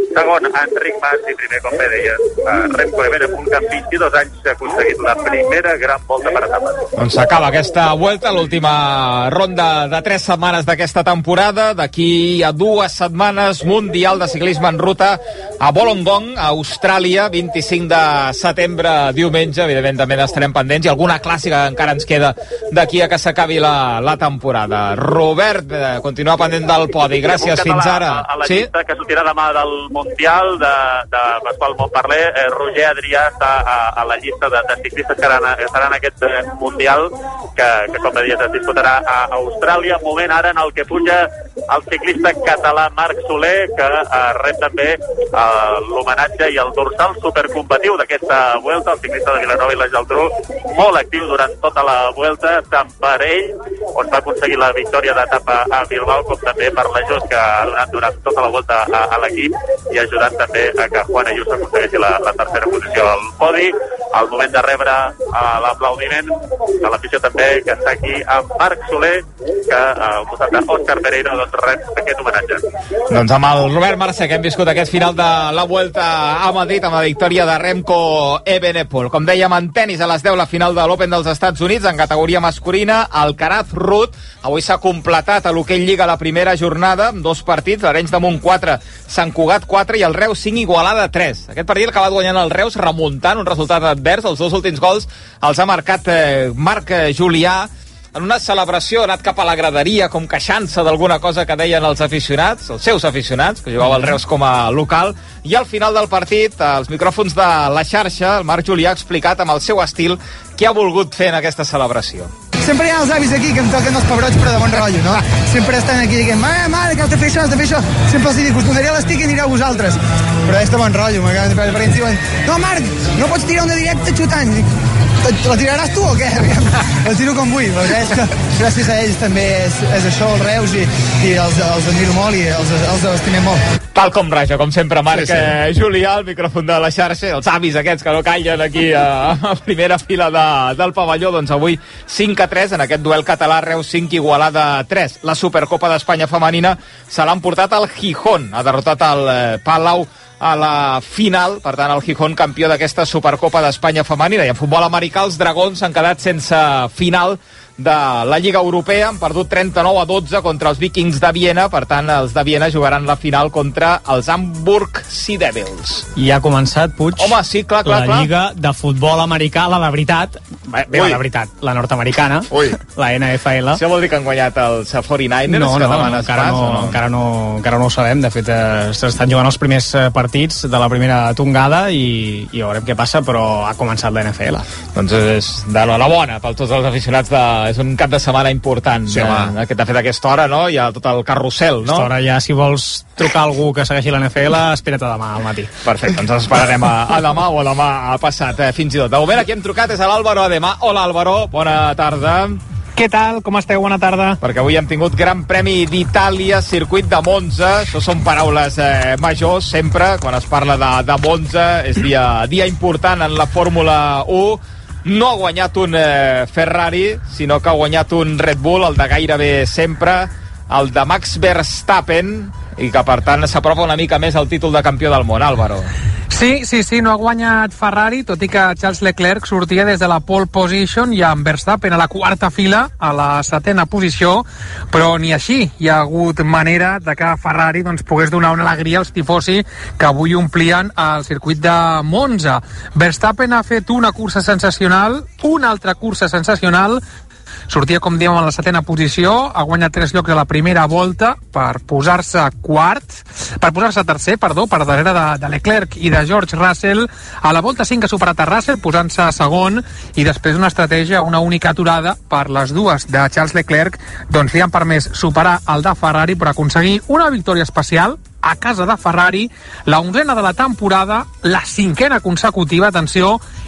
segon Enric Mas i primer, com bé deies, Remco Evenepoel, que amb 22 anys ha aconseguit la primera gran volta per etapes. Doncs s'acaba aquesta Vuelta, l'última ronda de 3 setmanes d'aquesta temporada. D'aquí a 2 setmanes, Mundial de Ciclisme en ruta a Wollongong, a Austràlia, 25 de setembre, diumenge. Evidentment també n'estarem pendents, i alguna clàssica encara ens queda d'aquí a que s'acabi la temporada. Robert, continua pendent del podi. Gràcies, fins ara. A la llista que sortirà demà del Mundial de Pasqual Montparler, Roger Adrià està a la llista de ciclistes que estaran en aquest Mundial que com bé dies, es disputarà a Austràlia. Moment ara en el que puja el ciclista català Marc Soler, que rep també l'homenatge i el dorsal supercombatiu d'aquesta Vuelta. El ciclista de Vilanova i la Geltrú, molt actiu durant tota la Vuelta, tant per ell, on va aconseguir la victòria d'etapa a Bilbao, com també per l'ajut que ha donat durant tota la Vuelta a l'equip, i ajudant també a que Juan Ayuso aconsegueixi la tercera posició al podi. Al moment de rebre l'aplaudiment de l'afició també, que està aquí amb Marc Soler, que al costat d'Òscar Pereira doncs rep aquest homenatge. Doncs amb el Robert Marcé, que hem viscut aquest final de la Vuelta a Madrid amb la victòria de Remco Evenepoel. Com dèiem, en tenis a les 10 la final de l'Open dels Estats Units en categoria masculina. Alcaraz Ruud avui s'ha completat a l'Hockey Lliga la primera jornada amb 2 partits, l'Arenys de Munt 4, Sant Cugat 4 i el Reus 5, Igualada 3. Aquest partit l'ha acabat guanyant el Reus remuntant un resultat advers. Els 2 últims gols els ha marcat Marc Julià en una celebració. Ha anat cap a la graderia com queixant-se d'alguna cosa que deien els aficionats, els seus aficionats, que jugava el Reus com a local, i al final del partit, als micròfons de la xarxa, el Marc Julià ha explicat amb el seu estil què ha volgut fer en aquesta celebració. Sempre hi ha els avis aquí que em toquen els pebrots, però de bon rotllo, no? Sempre estan aquí dient, mare, que has de fer això, has de fer això. Sempre els dic, us donaré l'estic i anireu vosaltres. Però és de bon rotllo, perquè ens diuen, no, Marc, no pots tirar una directa xutant. La tiraràs tu o què? La tiro com vull, però és que gràcies a ells també és això, el Reus, i els admiro molt i els estimem molt. Tal com raja, com sempre, Marc Julià, al micròfon de la xarxa, els avis aquests que no callen aquí a primera fila del pavelló. Doncs avui 5-3 en aquest duel català, Reus 5, Igualada 3. La Supercopa d'Espanya femenina se l'han portat al Gijón, ha derrotat el Palau a la final, per tant el Gijón campió d'aquesta Supercopa d'Espanya femenina. I en futbol americà els Dragons s'han quedat sense final de la Lliga Europea, han perdut 39-12 contra els Vikings de Viena. Per tant, els de Viena jugaran la final contra els Hamburg Sea Devils. I ha començat, Puig, home, sí, clar. La Lliga de futbol americà, la de veritat, la veritat, la nord-americana, la NFL. Això vol dir que han guanyat els 49ers? Encara no ho sabem. De fet, s'estan jugant els primers partits de la primera tongada i veurem què passa, però ha començat la NFL. Doncs és de l'enhorabona per tots els aficionats és un cap de setmana important, sí, que t'ha fet aquesta hora, no? Hi ha tot el carrusel, no? Aquesta hora ja, si vols trucar a algú que segueixi la NFL, espera't a demà al matí. Perfecte, doncs ens esperarem a demà o a demà passat, fins i tot. De moment, aquí hem trucat, és a l'Àlvaro Ademà. Hola, Àlvaro, bona tarda. Què tal? Com esteu? Bona tarda. Perquè avui hem tingut Gran Premi d'Itàlia, circuit de Monza. Això són paraules majors, sempre, quan es parla de Monza. És dia important en la Fórmula 1. No ha guanyat un Ferrari, sinó que ha guanyat un Red Bull, el de gairebé sempre, el de Max Verstappen, i que per tant s'apropa una mica més al títol de campió del món, Álvaro. Sí, no ha guanyat Ferrari, tot i que Charles Leclerc sortia des de la pole position i amb Verstappen a la quarta fila, a la 7ª posició, però ni així hi ha hagut manera de que Ferrari pogués donar una alegria als tifosi que avui omplien el circuit de Monza. Verstappen ha fet una cursa sensacional, una altra cursa sensacional, sortia, com dèiem, a la 7ª posició, ha guanyat 3 llocs a la primera volta per posar-se tercer, per darrere de Leclerc i de George Russell. A la volta 5 ha superat a Russell, posant-se segon, i després d'una estratègia, una única aturada per les dues de Charles Leclerc, doncs li han permès superar el de Ferrari per aconseguir una victòria especial a casa de Ferrari, la 11ª de la temporada, la 5ª consecutiva, atenció,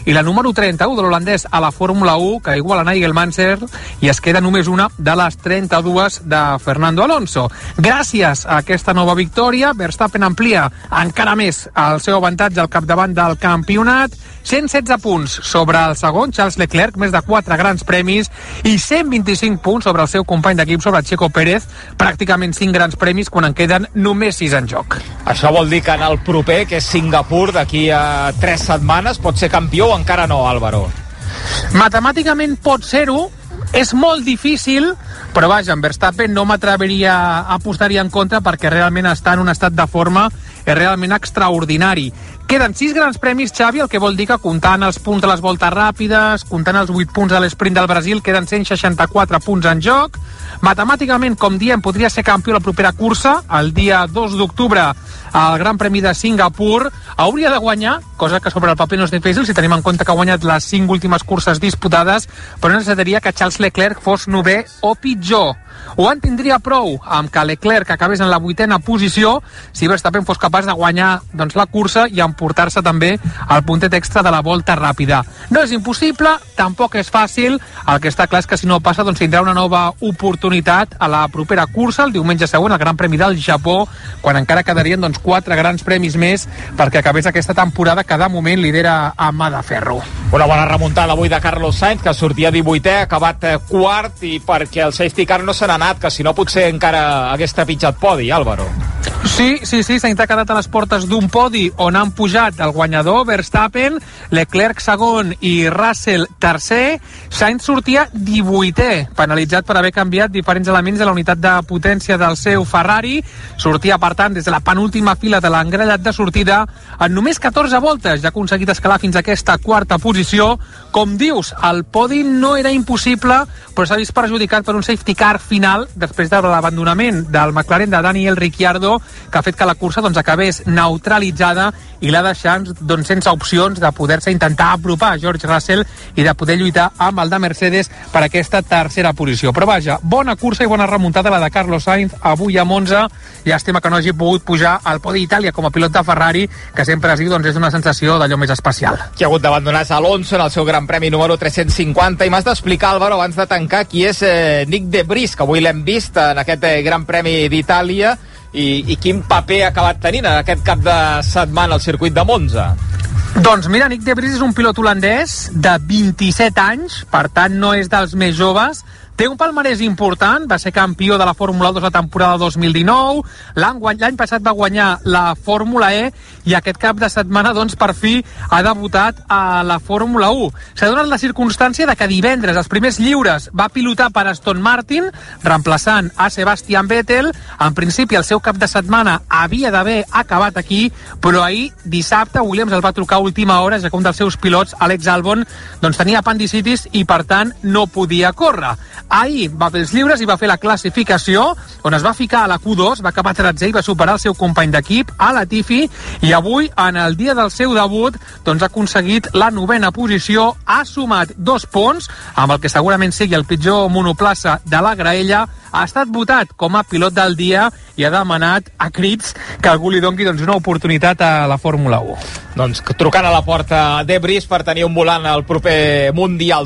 i la número 31 de l'holandès a la Fórmula 1, que iguala Nigel Mansell, i es queda només una de les 32 de Fernando Alonso. Gràcies a aquesta nova victòria, Verstappen amplia encara més el seu avantatge al capdavant del campionat, 116 punts sobre el segon, Charles Leclerc, més de 4 grans premis, i 125 punts sobre el seu company d'equip, sobre Checo Pérez, pràcticament 5 grans premis quan en queden només 6 en joc. Això vol dir que en el proper, que és Singapur, d'aquí a 3 setmanes, pot ser campió o encara no, Álvaro? Matemàticament pot ser-ho, és molt difícil, però vaja, en Verstappen no m'atreviria a apostar-hi en contra perquè realment està en un estat de forma realment extraordinari. Queden 6 grans premis, Xavi, el que vol dir que comptant els punts de les voltes ràpides, comptant els 8 punts de l'esprint del Brasil, queden 164 punts en joc. Matemàticament, com diem, podria ser campió la propera cursa, el dia 2 d'octubre, al Gran Premi de Singapur. Hauria de guanyar, cosa que sobre el paper no és difícil, si tenim en compte que ha guanyat les 5 últimes curses disputades, però necessitaria que Charles Leclerc fos 9è o pitjor. Ho en tindria prou amb que Leclerc acabés en la 8a posició si Verstappen fos capaç de guanyar la cursa i emportar-se també el puntet extra de la volta ràpida. No és impossible, tampoc és fàcil. El que està clar és que si no passa tindrà una nova oportunitat a la propera cursa, el diumenge següent, el Gran Premi del Japó, quan encara quedarien 4 grans premis més perquè acabés aquesta temporada que de moment lidera a mà de ferro. Una bona remuntada avui de Carlos Sainz, que sortia 18è, ha acabat quart, i perquè el safety car no se n'ha anat, que si no potser encara hagués trepitjat podi, Álvaro. Sí, Sainz ha quedat a les portes d'un podi on han pujat el guanyador Verstappen, Leclerc segon i Russell tercer. Sainz sortia 18è, penalitzat per haver canviat diferents elements de la unitat de potència del seu Ferrari. Sortia, per tant, des de la penúltima fila de l'engrellat de sortida en només 14 voltes. Ja ha aconseguit escalar fins a aquesta 4a posició. Com dius, el podi no era impossible, però s'ha vist perjudicat per un safety car final després de l'abandonament del McLaren de Daniel Ricciardo, que ha fet que la cursa acabés neutralitzada i l'ha deixat sense opcions de poder-se intentar apropar a George Russell i de poder lluitar amb el de Mercedes per aquesta tercera posició. Però vaja, bona cursa i bona remuntada la de Carlos Sainz avui a Monza. Llàstima que no hagi pogut pujar al podi d'Itàlia com a pilot de Ferrari, que sempre es diu és una sensació d'allò més especial. Qui ha hagut d'abandonar és Alonso en el seu Gran Premi número 350, i m'has d'explicar, Álvaro, abans de tancar, qui és Nick De Vries, que avui l'hem vist en aquest Gran Premi d'Itàlia, i quin paper ha acabat tenint en aquest cap de setmana al circuit de Monza. Doncs mira, Nick De Vries és un pilot holandès de 27 anys, per tant no és dels més joves. Té un palmarès important, va ser campió de la Fórmula 2 la temporada 2019, l'any passat va guanyar la Fórmula E, i aquest cap de setmana, per fi, ha debutat a la Fórmula 1. S'ha donat la circumstància de que divendres, els primers lliures, va pilotar per Aston Martin, reemplaçant a Sebastian Vettel. En principi, el seu cap de setmana havia d'haver acabat aquí, però ahir, dissabte, Williams el va trucar a última hora, ja que un dels seus pilots, Alex Albon, tenia apendicitis i, per tant, no podia córrer. Ahir va fer els lliures i va fer la classificació, on es va ficar a la Q2, va acabar 13è i va superar el seu company d'equip, a Latifi, i avui, en el dia del seu debut, ha aconseguit la 9a posició, ha sumat 2 punts, amb el que segurament sigui el pitjor monoplaça de la graella. Ha estat votat com a pilot del dia i ha demanat a crits que algú li doni una oportunitat a la Fórmula 1. Trucant a la porta De Vries per tenir un volant al proper Mundial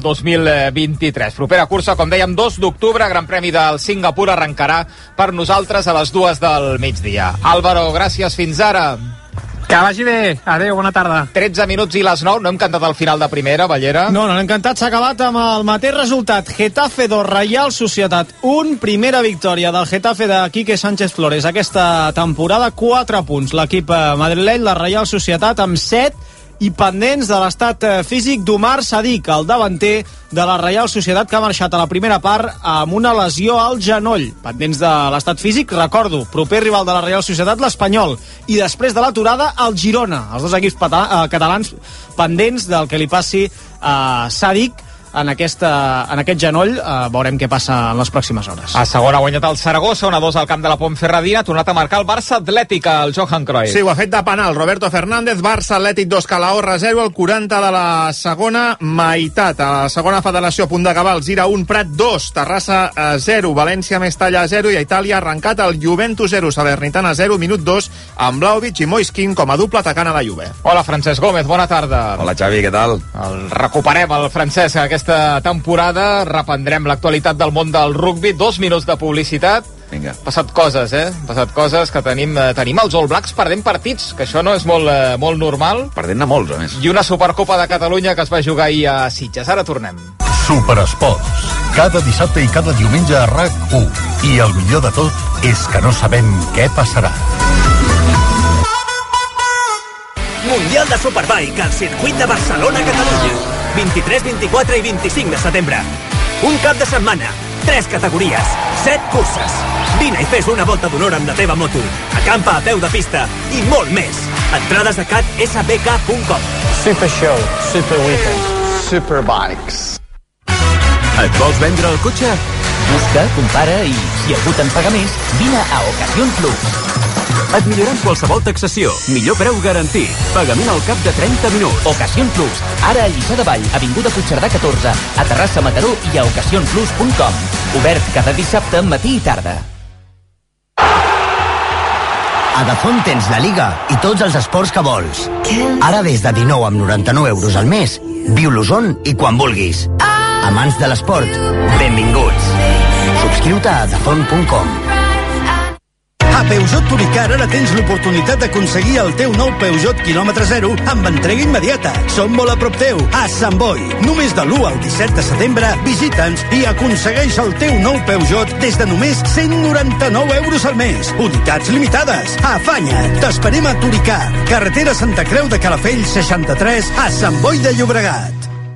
2023. Propera cursa, com dèiem, 2 d'octubre, Gran Premi del Singapur, arrencarà per nosaltres a les 2 del migdia. Álvaro, gràcies, fins ara. Que vagi bé. Adéu, bona tarda. 13 minuts i les 9. No hem cantat el final de primera, Ballera? No l'hem cantat. S'ha acabat amb el mateix resultat. Getafe 2, Reial Societat 1. Primera victòria del Getafe de Quique Sánchez Flores. Aquesta temporada, 4 punts. L'equip madrileny, la Reial Societat, amb 7, i pendents de l'estat físic d'Omar Sadik, el davanter de la Reial Societat, que ha marxat a la primera part amb una lesió al genoll. Pendents de l'estat físic, recordo, proper rival de la Reial Societat, l'Espanyol, i després de l'aturada, el Girona. Els dos equips catalans pendents del que li passi a Sadik, en aquest genoll. Veurem què passa en les pròximes hores. A segona ha guanyat el Saragossa, 1-2 al camp de la Ponferradina, ha tornat a marcar el Barça Atlètic, el Johan Cruyff. Sí, ho ha fet de penal, Roberto Fernández. Barça Atlètic 2, Calahorra 0, al 40 de la segona meitat. A la segona federació, a punt d'acabar, el Zira 1, Prat 2, Terrassa 0, València Mestalla 0, i a Itàlia ha arrencat el Juventus 0, Salernitana 0, minut 2, amb Vlahovic i Moiskin com a doble atacant a la Juve. Hola, Francesc Gómez, bona tarda. Hola, Xavi, què tal? Recuperem el Francesc aquesta temporada, reprendrem l'actualitat del món del rugbi, 2 minuts de publicitat. Vinga. Passat coses, Passat coses, que tenim els All Blacks perdent partits, que això no és molt normal. Perdent-ne molts, a més. I una Supercopa de Catalunya que es va jugar ahir a Sitges. Ara tornem. Superesports. Cada dissabte i cada diumenge a RAC1. I el millor de tot és que no sabem què passarà. Mundial de Superbike al circuit de Barcelona-Catalunya. 23, 24 i 25 de setembre. Un cap de setmana, 3 categories, 7 curses. Vine i fes una volta d'honor amb la teva moto. Acampa a peu de pista i molt més. Entrades a catsbk.com. Super Show, Super Weekend, Superbikes. Et vols vendre el cotxe? Busca, compara i, si algú te'n paga més, vine a Ocasión Plus. Et millorem qualsevol taxació. Millor preu garantit. Pagament al cap de 30 minuts. Ocasión Plus. Ara a Lliçà de Vall, avinguda Puigcerdà 14, a Terrassa, Mataró i a ocasionplus.com. Obert cada dissabte, matí i tarda. A Dazón tens la Liga i tots els esports que vols. Ara des de 19 amb 99 euros al mes. Viu-los on i quan vulguis. Amants de l'esport, benvinguts. Subscriu-te a dazón.com. A Peugeot Turicar ara tens l'oportunitat d'aconseguir el teu nou Peugeot quilòmetre zero amb entrega immediata. Som molt a prop teu, a Sant Boi. Només de l'1 al 17 de setembre, visita'ns i aconsegueix el teu nou Peugeot des de només 199 euros al mes. Unitats limitades. Afanya't. T'esperem a Turicar. Carretera Santa Creu de Calafell 63, a Sant Boi de Llobregat.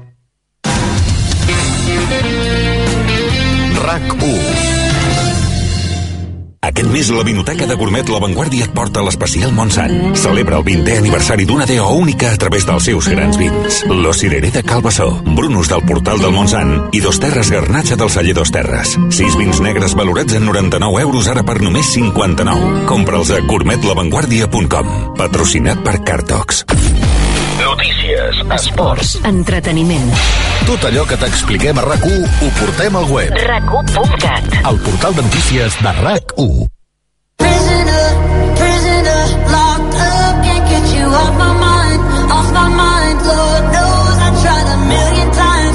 RAC1. Aquest mes la Vinoteca de Gourmet La Vanguardia et porta l'especial Montsant. Celebra el 20è aniversari d'una DO única a través dels seus grans vins. Lo Cirerer de Calbassó, Brunus del Portal del Montsant i Dos Terres Garnatxa del celler Dos Terres. 6 vins negres valorats en 99 euros ara per només 59. Compra'ls a gourmetlavanguardia.com. Patrocinat per Cartox. Notícies, esports, entreteniment. Tot allò que t'expliquem a RAC1 ho portem al web. RAC1.cat. El portal de notícies de RAC1. Prisoner, locked up, can't get you off my mind, Lord knows I tried a million times,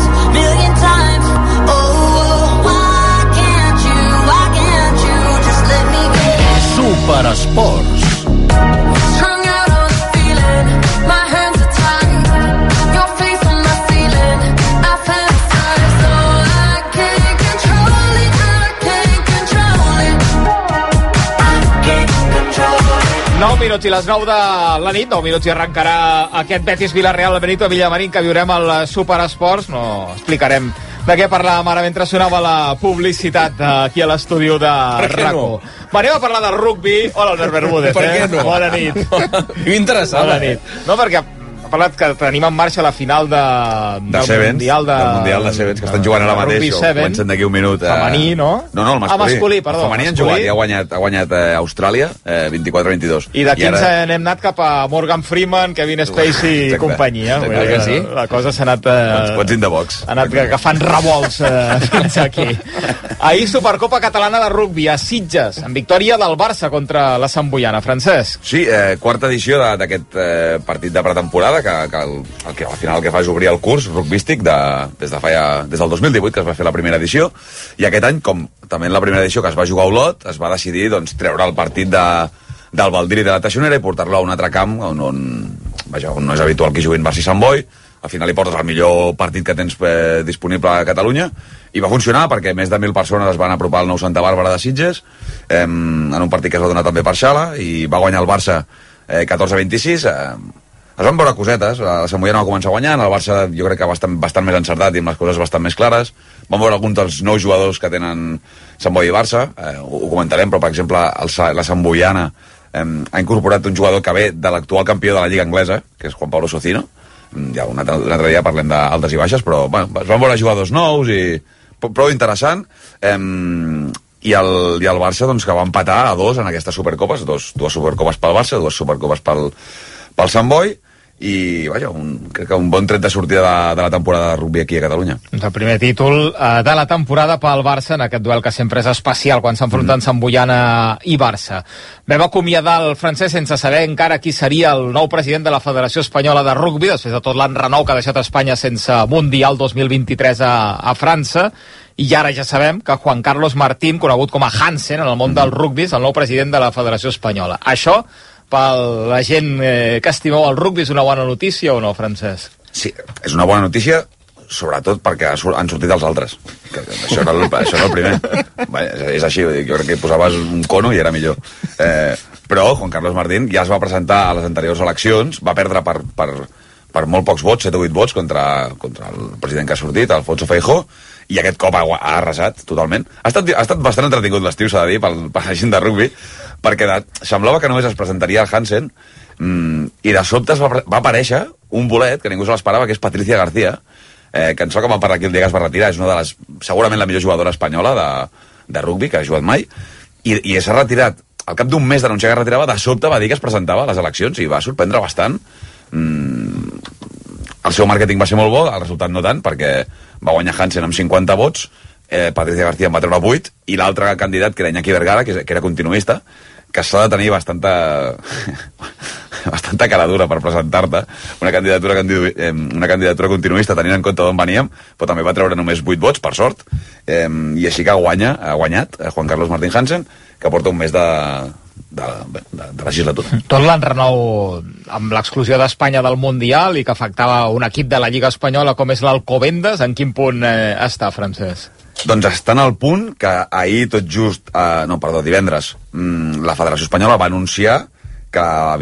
oh, why can't you just let me go? Superesports. Minuts i les 9 de la nit, 9 minuts i arrencarà aquest Betis Villarreal al Benito Villamarín que viurem al Superesports. No explicarem de què parlàvem ara mentre sonava la publicitat aquí a l'estudi de RAC1. No? Anem a parlar del rugbi. Hola, Albert Bermúdez. Per què no? Bona nit. M'interessava. Bona nit. No, perquè ha parlat que tenim en marxa la final del Mundial de Sevens, que estan jugant ara mateix, o comencen d'aquí un minut. Femení, no? No, el masculí. Masculí, perdó. El femení han jugat i ha guanyat Austràlia 24-22. I d'aquí ens hem anat cap a Morgan Freeman, Kevin Spacey i companyia. Que sí? La cosa s'ha anat... Quants in the box. Ha anat agafant revolts fins aquí. Ahir Supercopa Catalana de Rugbi a Sitges, en victòria del Barça contra la Santboiana. Francesc. Sí, quarta edició d'aquest partit de pretemporada, que al final el que fa és obrir el curs rugbístic des del 2018, que es va fer la primera edició, i aquest any, com també en la primera edició que es va jugar a Olot, es va decidir treure el partit del Baldiri de la Teixonera i portar-lo a un altre camp on no és habitual que juguin Barça i Sant Boi. Al final hi portes el millor partit que tens disponible a Catalunya, i va funcionar perquè més de 1.000 persones es van apropar al nou Santa Bàrbara de Sitges en un partit que es va donar també per Xala, i va guanyar el Barça 14-26. Es van veure cosetes, la Santboiana va començar guanyant, el Barça jo crec que bastant més encertat i amb les coses bastant més clares. Vam veure alguns dels nous jugadors que tenen Santboi i Barça, ho comentarem, però per exemple la Santboiana ha incorporat un jugador que ve de l'actual campió de la Lliga Anglesa, que és Juan Pablo Socino, Ja un altre dia parlem d'altes i baixes, però bueno, es van veure jugadors nous i prou interessant. I el Barça, doncs, que va empatar a 2 en aquestes Supercopes, dues Supercopes pel Barça, dues Supercopes pel Sant Boi, i vaja, crec que un bon tret de sortida de la temporada de rugby aquí a Catalunya. El primer títol de la temporada pel Barça en aquest duel que sempre és especial quan s'enfronten Sant Boiana i Barça. Vam acomiadar el francès sense saber encara qui seria el nou president de la Federació Espanyola de Rugby, després de tot l'enrenou que ha deixat Espanya sense Mundial 2023 a França, i ara ja sabem que Juan Carlos Martín, conegut com a Hansen en el món del rugby, és el nou president de la Federació Espanyola. Això, per la gent que estimeu el rugby, és una bona notícia o no, Francesc? Sí, és una bona notícia, sobretot perquè han sortit els altres. Això era el primer. És així, jo crec que posaves un cono i era millor. Però Juan Carlos Martín ja es va presentar a les anteriors eleccions, va perdre per molt pocs vots, 7 o 8 vots contra el president que ha sortit, Alfonso Feijó, i aquest cop ha arrasat totalment. Ha estat bastant entretingut l'estiu, s'ha de dir, per la gent de rugby, perquè semblava que només es presentaria el Hansen, i de sobte va aparèixer un bolet que ningú se l'esperava, que és Patricia García, que em sembla que vam parlar aquí el dia que es va retirar, és una de les, segurament la millor jugadora espanyola de rugby que ha jugat mai, i s'ha retirat. Al cap d'un mes d'anunciar que es retirava, de sobte va dir que es presentava a les eleccions i va sorprendre bastant. El seu màrqueting va ser molt bo, el resultat no tant, perquè va guanyar Hansen amb 50 vots, Patricia García en va treure 8, i l'altre candidat, que era Iñaki Vergara, que era continuista, que s'ha de tenir bastanta caladura per presentar-te, una candidatura continuista, tenint en compte d'on veníem, però també va treure només 8 vots, per sort, i així que ha guanyat Juan Carlos Martín Hansen, que porta un mes de legislatura. Tot l'enrenou amb l'exclusió d'Espanya del Mundial i que afectava un equip de la Lliga Espanyola com és l'Alcobendas, en quin punt està, Francesc? Doncs està en el punt que ahir divendres, la Federació Espanyola va anunciar que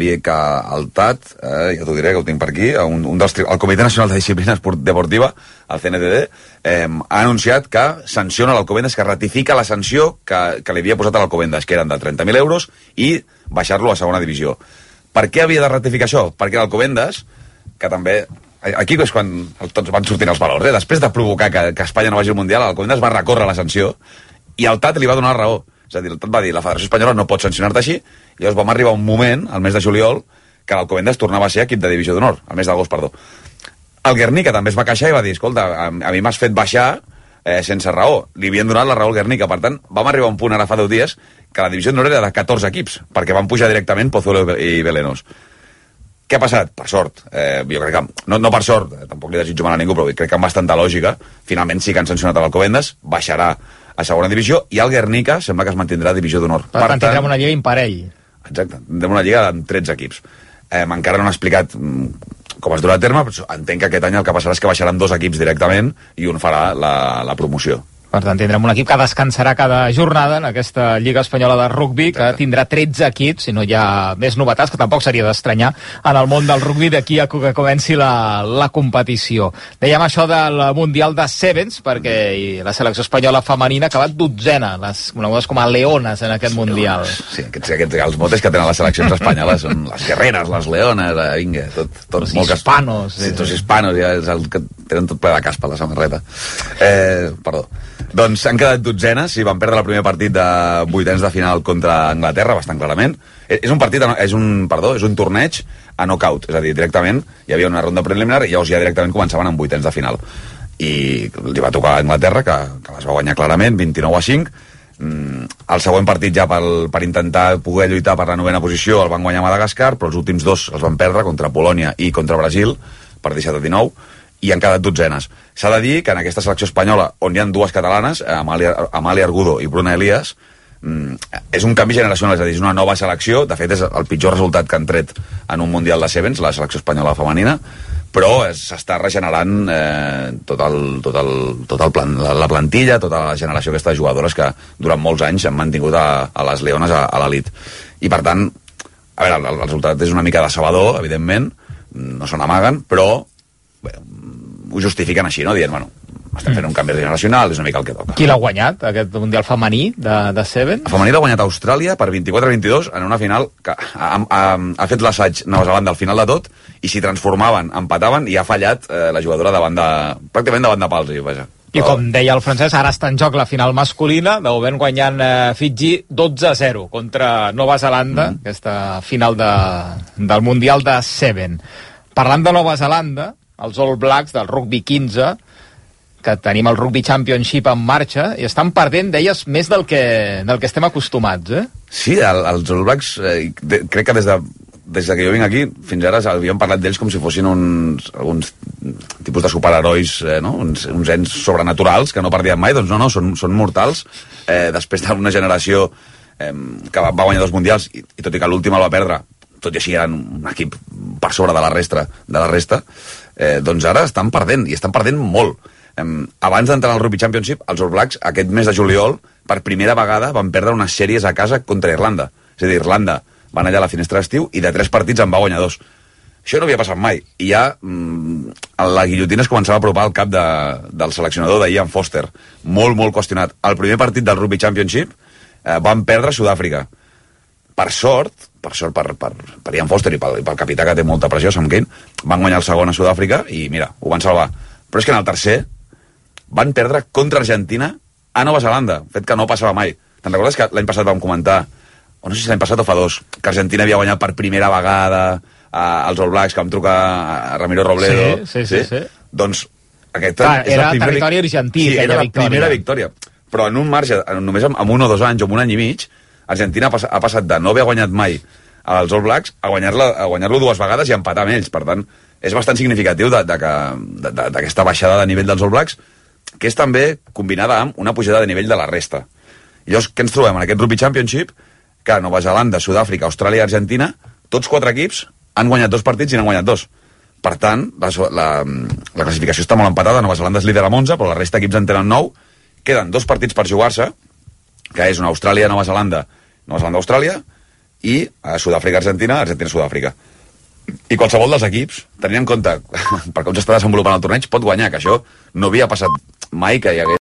el TAT, ja t'ho diré, que ho tinc per aquí, el Comitè Nacional de Disciplina Deportiva, el CNDD, ha anunciat que sanciona l'Alcobendas, que ratifica la sanció que li havia posat a l'Alcobendas, que eren de 30.000 euros, i baixar-lo a segona divisió. Per què havia de ratificar això? Perquè l'Alcobendas, que també... Aquí és quan tots van sortint els valors. Després de provocar que Espanya no vagi al Mundial, l'Alcobendas va recórrer la sanció i el TAT li va donar la raó. És a dir, el TAT va dir, la Federació Espanyola no pot sancionar-te així, i llavors vam arribar a un moment, al mes de juliol, que l'Alcobendas tornava a ser equip de divisió d'honor, al mes d'agost, perdó. El Guernica també es va queixar i va dir, escolta, a mi m'has fet baixar sense raó. Li havien donat la raó al Guernica, per tant, vam arribar a un punt ara fa 10 dies que la divisió d'honor era de 14 equips, perquè van pujar directament Pozuelo i Belenos. Què ha passat? Per sort. Jo crec que, no per sort, tampoc li desitjo mal a ningú, però crec que amb bastanta lògica, finalment sí que han sancionat a l'Alcobendas, baixarà a segona divisió, i el Guernica sembla que es mantindrà a divisió d'honor. Per tant, tindrem una lliga imparell. Exacte, tindrem una lliga amb 13 equips. Encara no han explicat com es durà a terme, però entenc que aquest any el que passarà és que baixaran 2 equips directament i un farà la promoció. Per tant, tindrem un equip que descansarà cada jornada en aquesta Lliga Espanyola de Rugby, que tindrà 13 equips, si no hi ha més novetats, que tampoc seria d'estranyar en el món del rugby d'aquí a que comenci la competició. Dèiem això del Mundial de Sevens, perquè la selecció espanyola femenina ha acabat 12ª, les conegudes com a leones en aquest Mundial. Sí, els motes que tenen les seleccions espanyoles són les guerreres, les leones, vinga, tot els hispanos. Sí, els hispanos, ja és el que tenen tot ple de caspa a la samarreta. Perdó. Doncs han quedat 12enes i van perdre el primer partit de 8ens de final contra Anglaterra, bastant clarament. És un torneig a knockout, és a dir, directament hi havia una ronda preliminar i llavors ja directament començaven amb 8ens de final. I li va tocar a Anglaterra, que les va guanyar clarament, 29-5. El següent partit ja per intentar poder lluitar per la 9ª posició el van guanyar Madagascar, però els últims 2 els van perdre contra Polònia i contra Brasil per 17-19. I han quedat 12enes. S'ha de dir que en aquesta selecció espanyola, on hi ha 2 catalanes, Amàlia Argudo i Bruna Elias, és un canvi generacional, és a dir, és una nova selecció. De fet, és el pitjor resultat que han tret en un Mundial de Sevens, la selecció espanyola femenina, però s'està regenerant la plantilla, tota la generació d'aquestes jugadores que durant molts anys han mantingut a les leones a l'elit. I, per tant, a veure, el resultat és una mica decebedor, evidentment, no se n'amaguen, però ho justifiquen així, no? Dient, bueno, estem fent un canvi generacional, és una mica el que toca. Qui l'ha guanyat, aquest Mundial femení de Seven? El femení l'ha guanyat Austràlia per 24-22 en una final que ha fet l'assaig Nova Zelanda al final de tot, i si transformaven, empataven, i ha fallat la jugadora pràcticament davant de Palsi, vaja. I com deia el Francesc, ara està en joc la final masculina, de moment guanyant Fiji 12-0 contra Nova Zelanda, aquesta final del Mundial de Seven. Parlant de Nova Zelanda, els All Blacks del rugby 15, que tenim el Rugby Championship en marxa, i estan perdent, deies, més del que estem acostumats, eh? Sí, els All Blacks, crec que des que jo vinc aquí, fins ara havíem parlat d'ells com si fossin alguns tipus de superherois, no? uns ens sobrenaturals que no perdien mai. Doncs no, són mortals. Després d'una generació que va guanyar 2 mundials, i tot i que l'última el va perdre, tot i així eren un equip per sobre de la resta, doncs ara estan perdent, i estan perdent molt. Abans d'entrar al Rugby Championship, els All Blacks aquest mes de juliol, per primera vegada, van perdre unes sèries a casa contra Irlanda. És a dir, Irlanda van allà a la finestra d'estiu i de 3 partits en va guanyar 2. Això no havia passat mai. I ja la guillotina es començava a apropar al cap del seleccionador de Ian Foster. Molt, molt qüestionat. El primer partit del Rugby Championship van perdre a Sud-àfrica. Per sort per Ian Foster i pel capità, que té molta pressió, Sam Cane, van guanyar el segon a Sud-àfrica i mira, ho van salvar. Però és que en el tercer van perdre contra Argentina a Nova Zelanda, fet que no passava mai. Te'n recordes que l'any passat vam comentar, o no sé si l'any passat o fa 2, que Argentina havia guanyat per primera vegada als All Blacks, que vam trucar a Ramiro Robledo? Sí. Doncs aquesta és era territori argentí, sí, era la primera victòria. Però en un marge, només amb 1 o 2 anys o un any i mig, Argentina ha passat de no haver guanyat mai als All Blacks a guanyar-lo 2 vegades i empatar amb ells. Per tant, és bastant significatiu d'aquesta baixada de nivell dels All Blacks, que és també combinada amb una pujada de nivell de la resta. I llavors, què ens trobem en aquest Rugby Championship? Que Nova Zelanda, Sud-àfrica, Austràlia i Argentina, tots 4 equips han guanyat 2 partits i n'han guanyat 2. Per tant, la classificació està molt empatada. Nova Zelanda és líder amb 11, però la resta d'equips en tenen 9. Queden 2 partits per jugar-se, que és una Austràlia-Nova Zelanda, Nova Zelanda-Austràlia, i Sud-àfrica, Argentina, Argentina-Sud-àfrica. I qualsevol dels equips, tenint en compte per com s'està desenvolupant el torneig, pot guanyar, que això no havia passat mai que hi hagués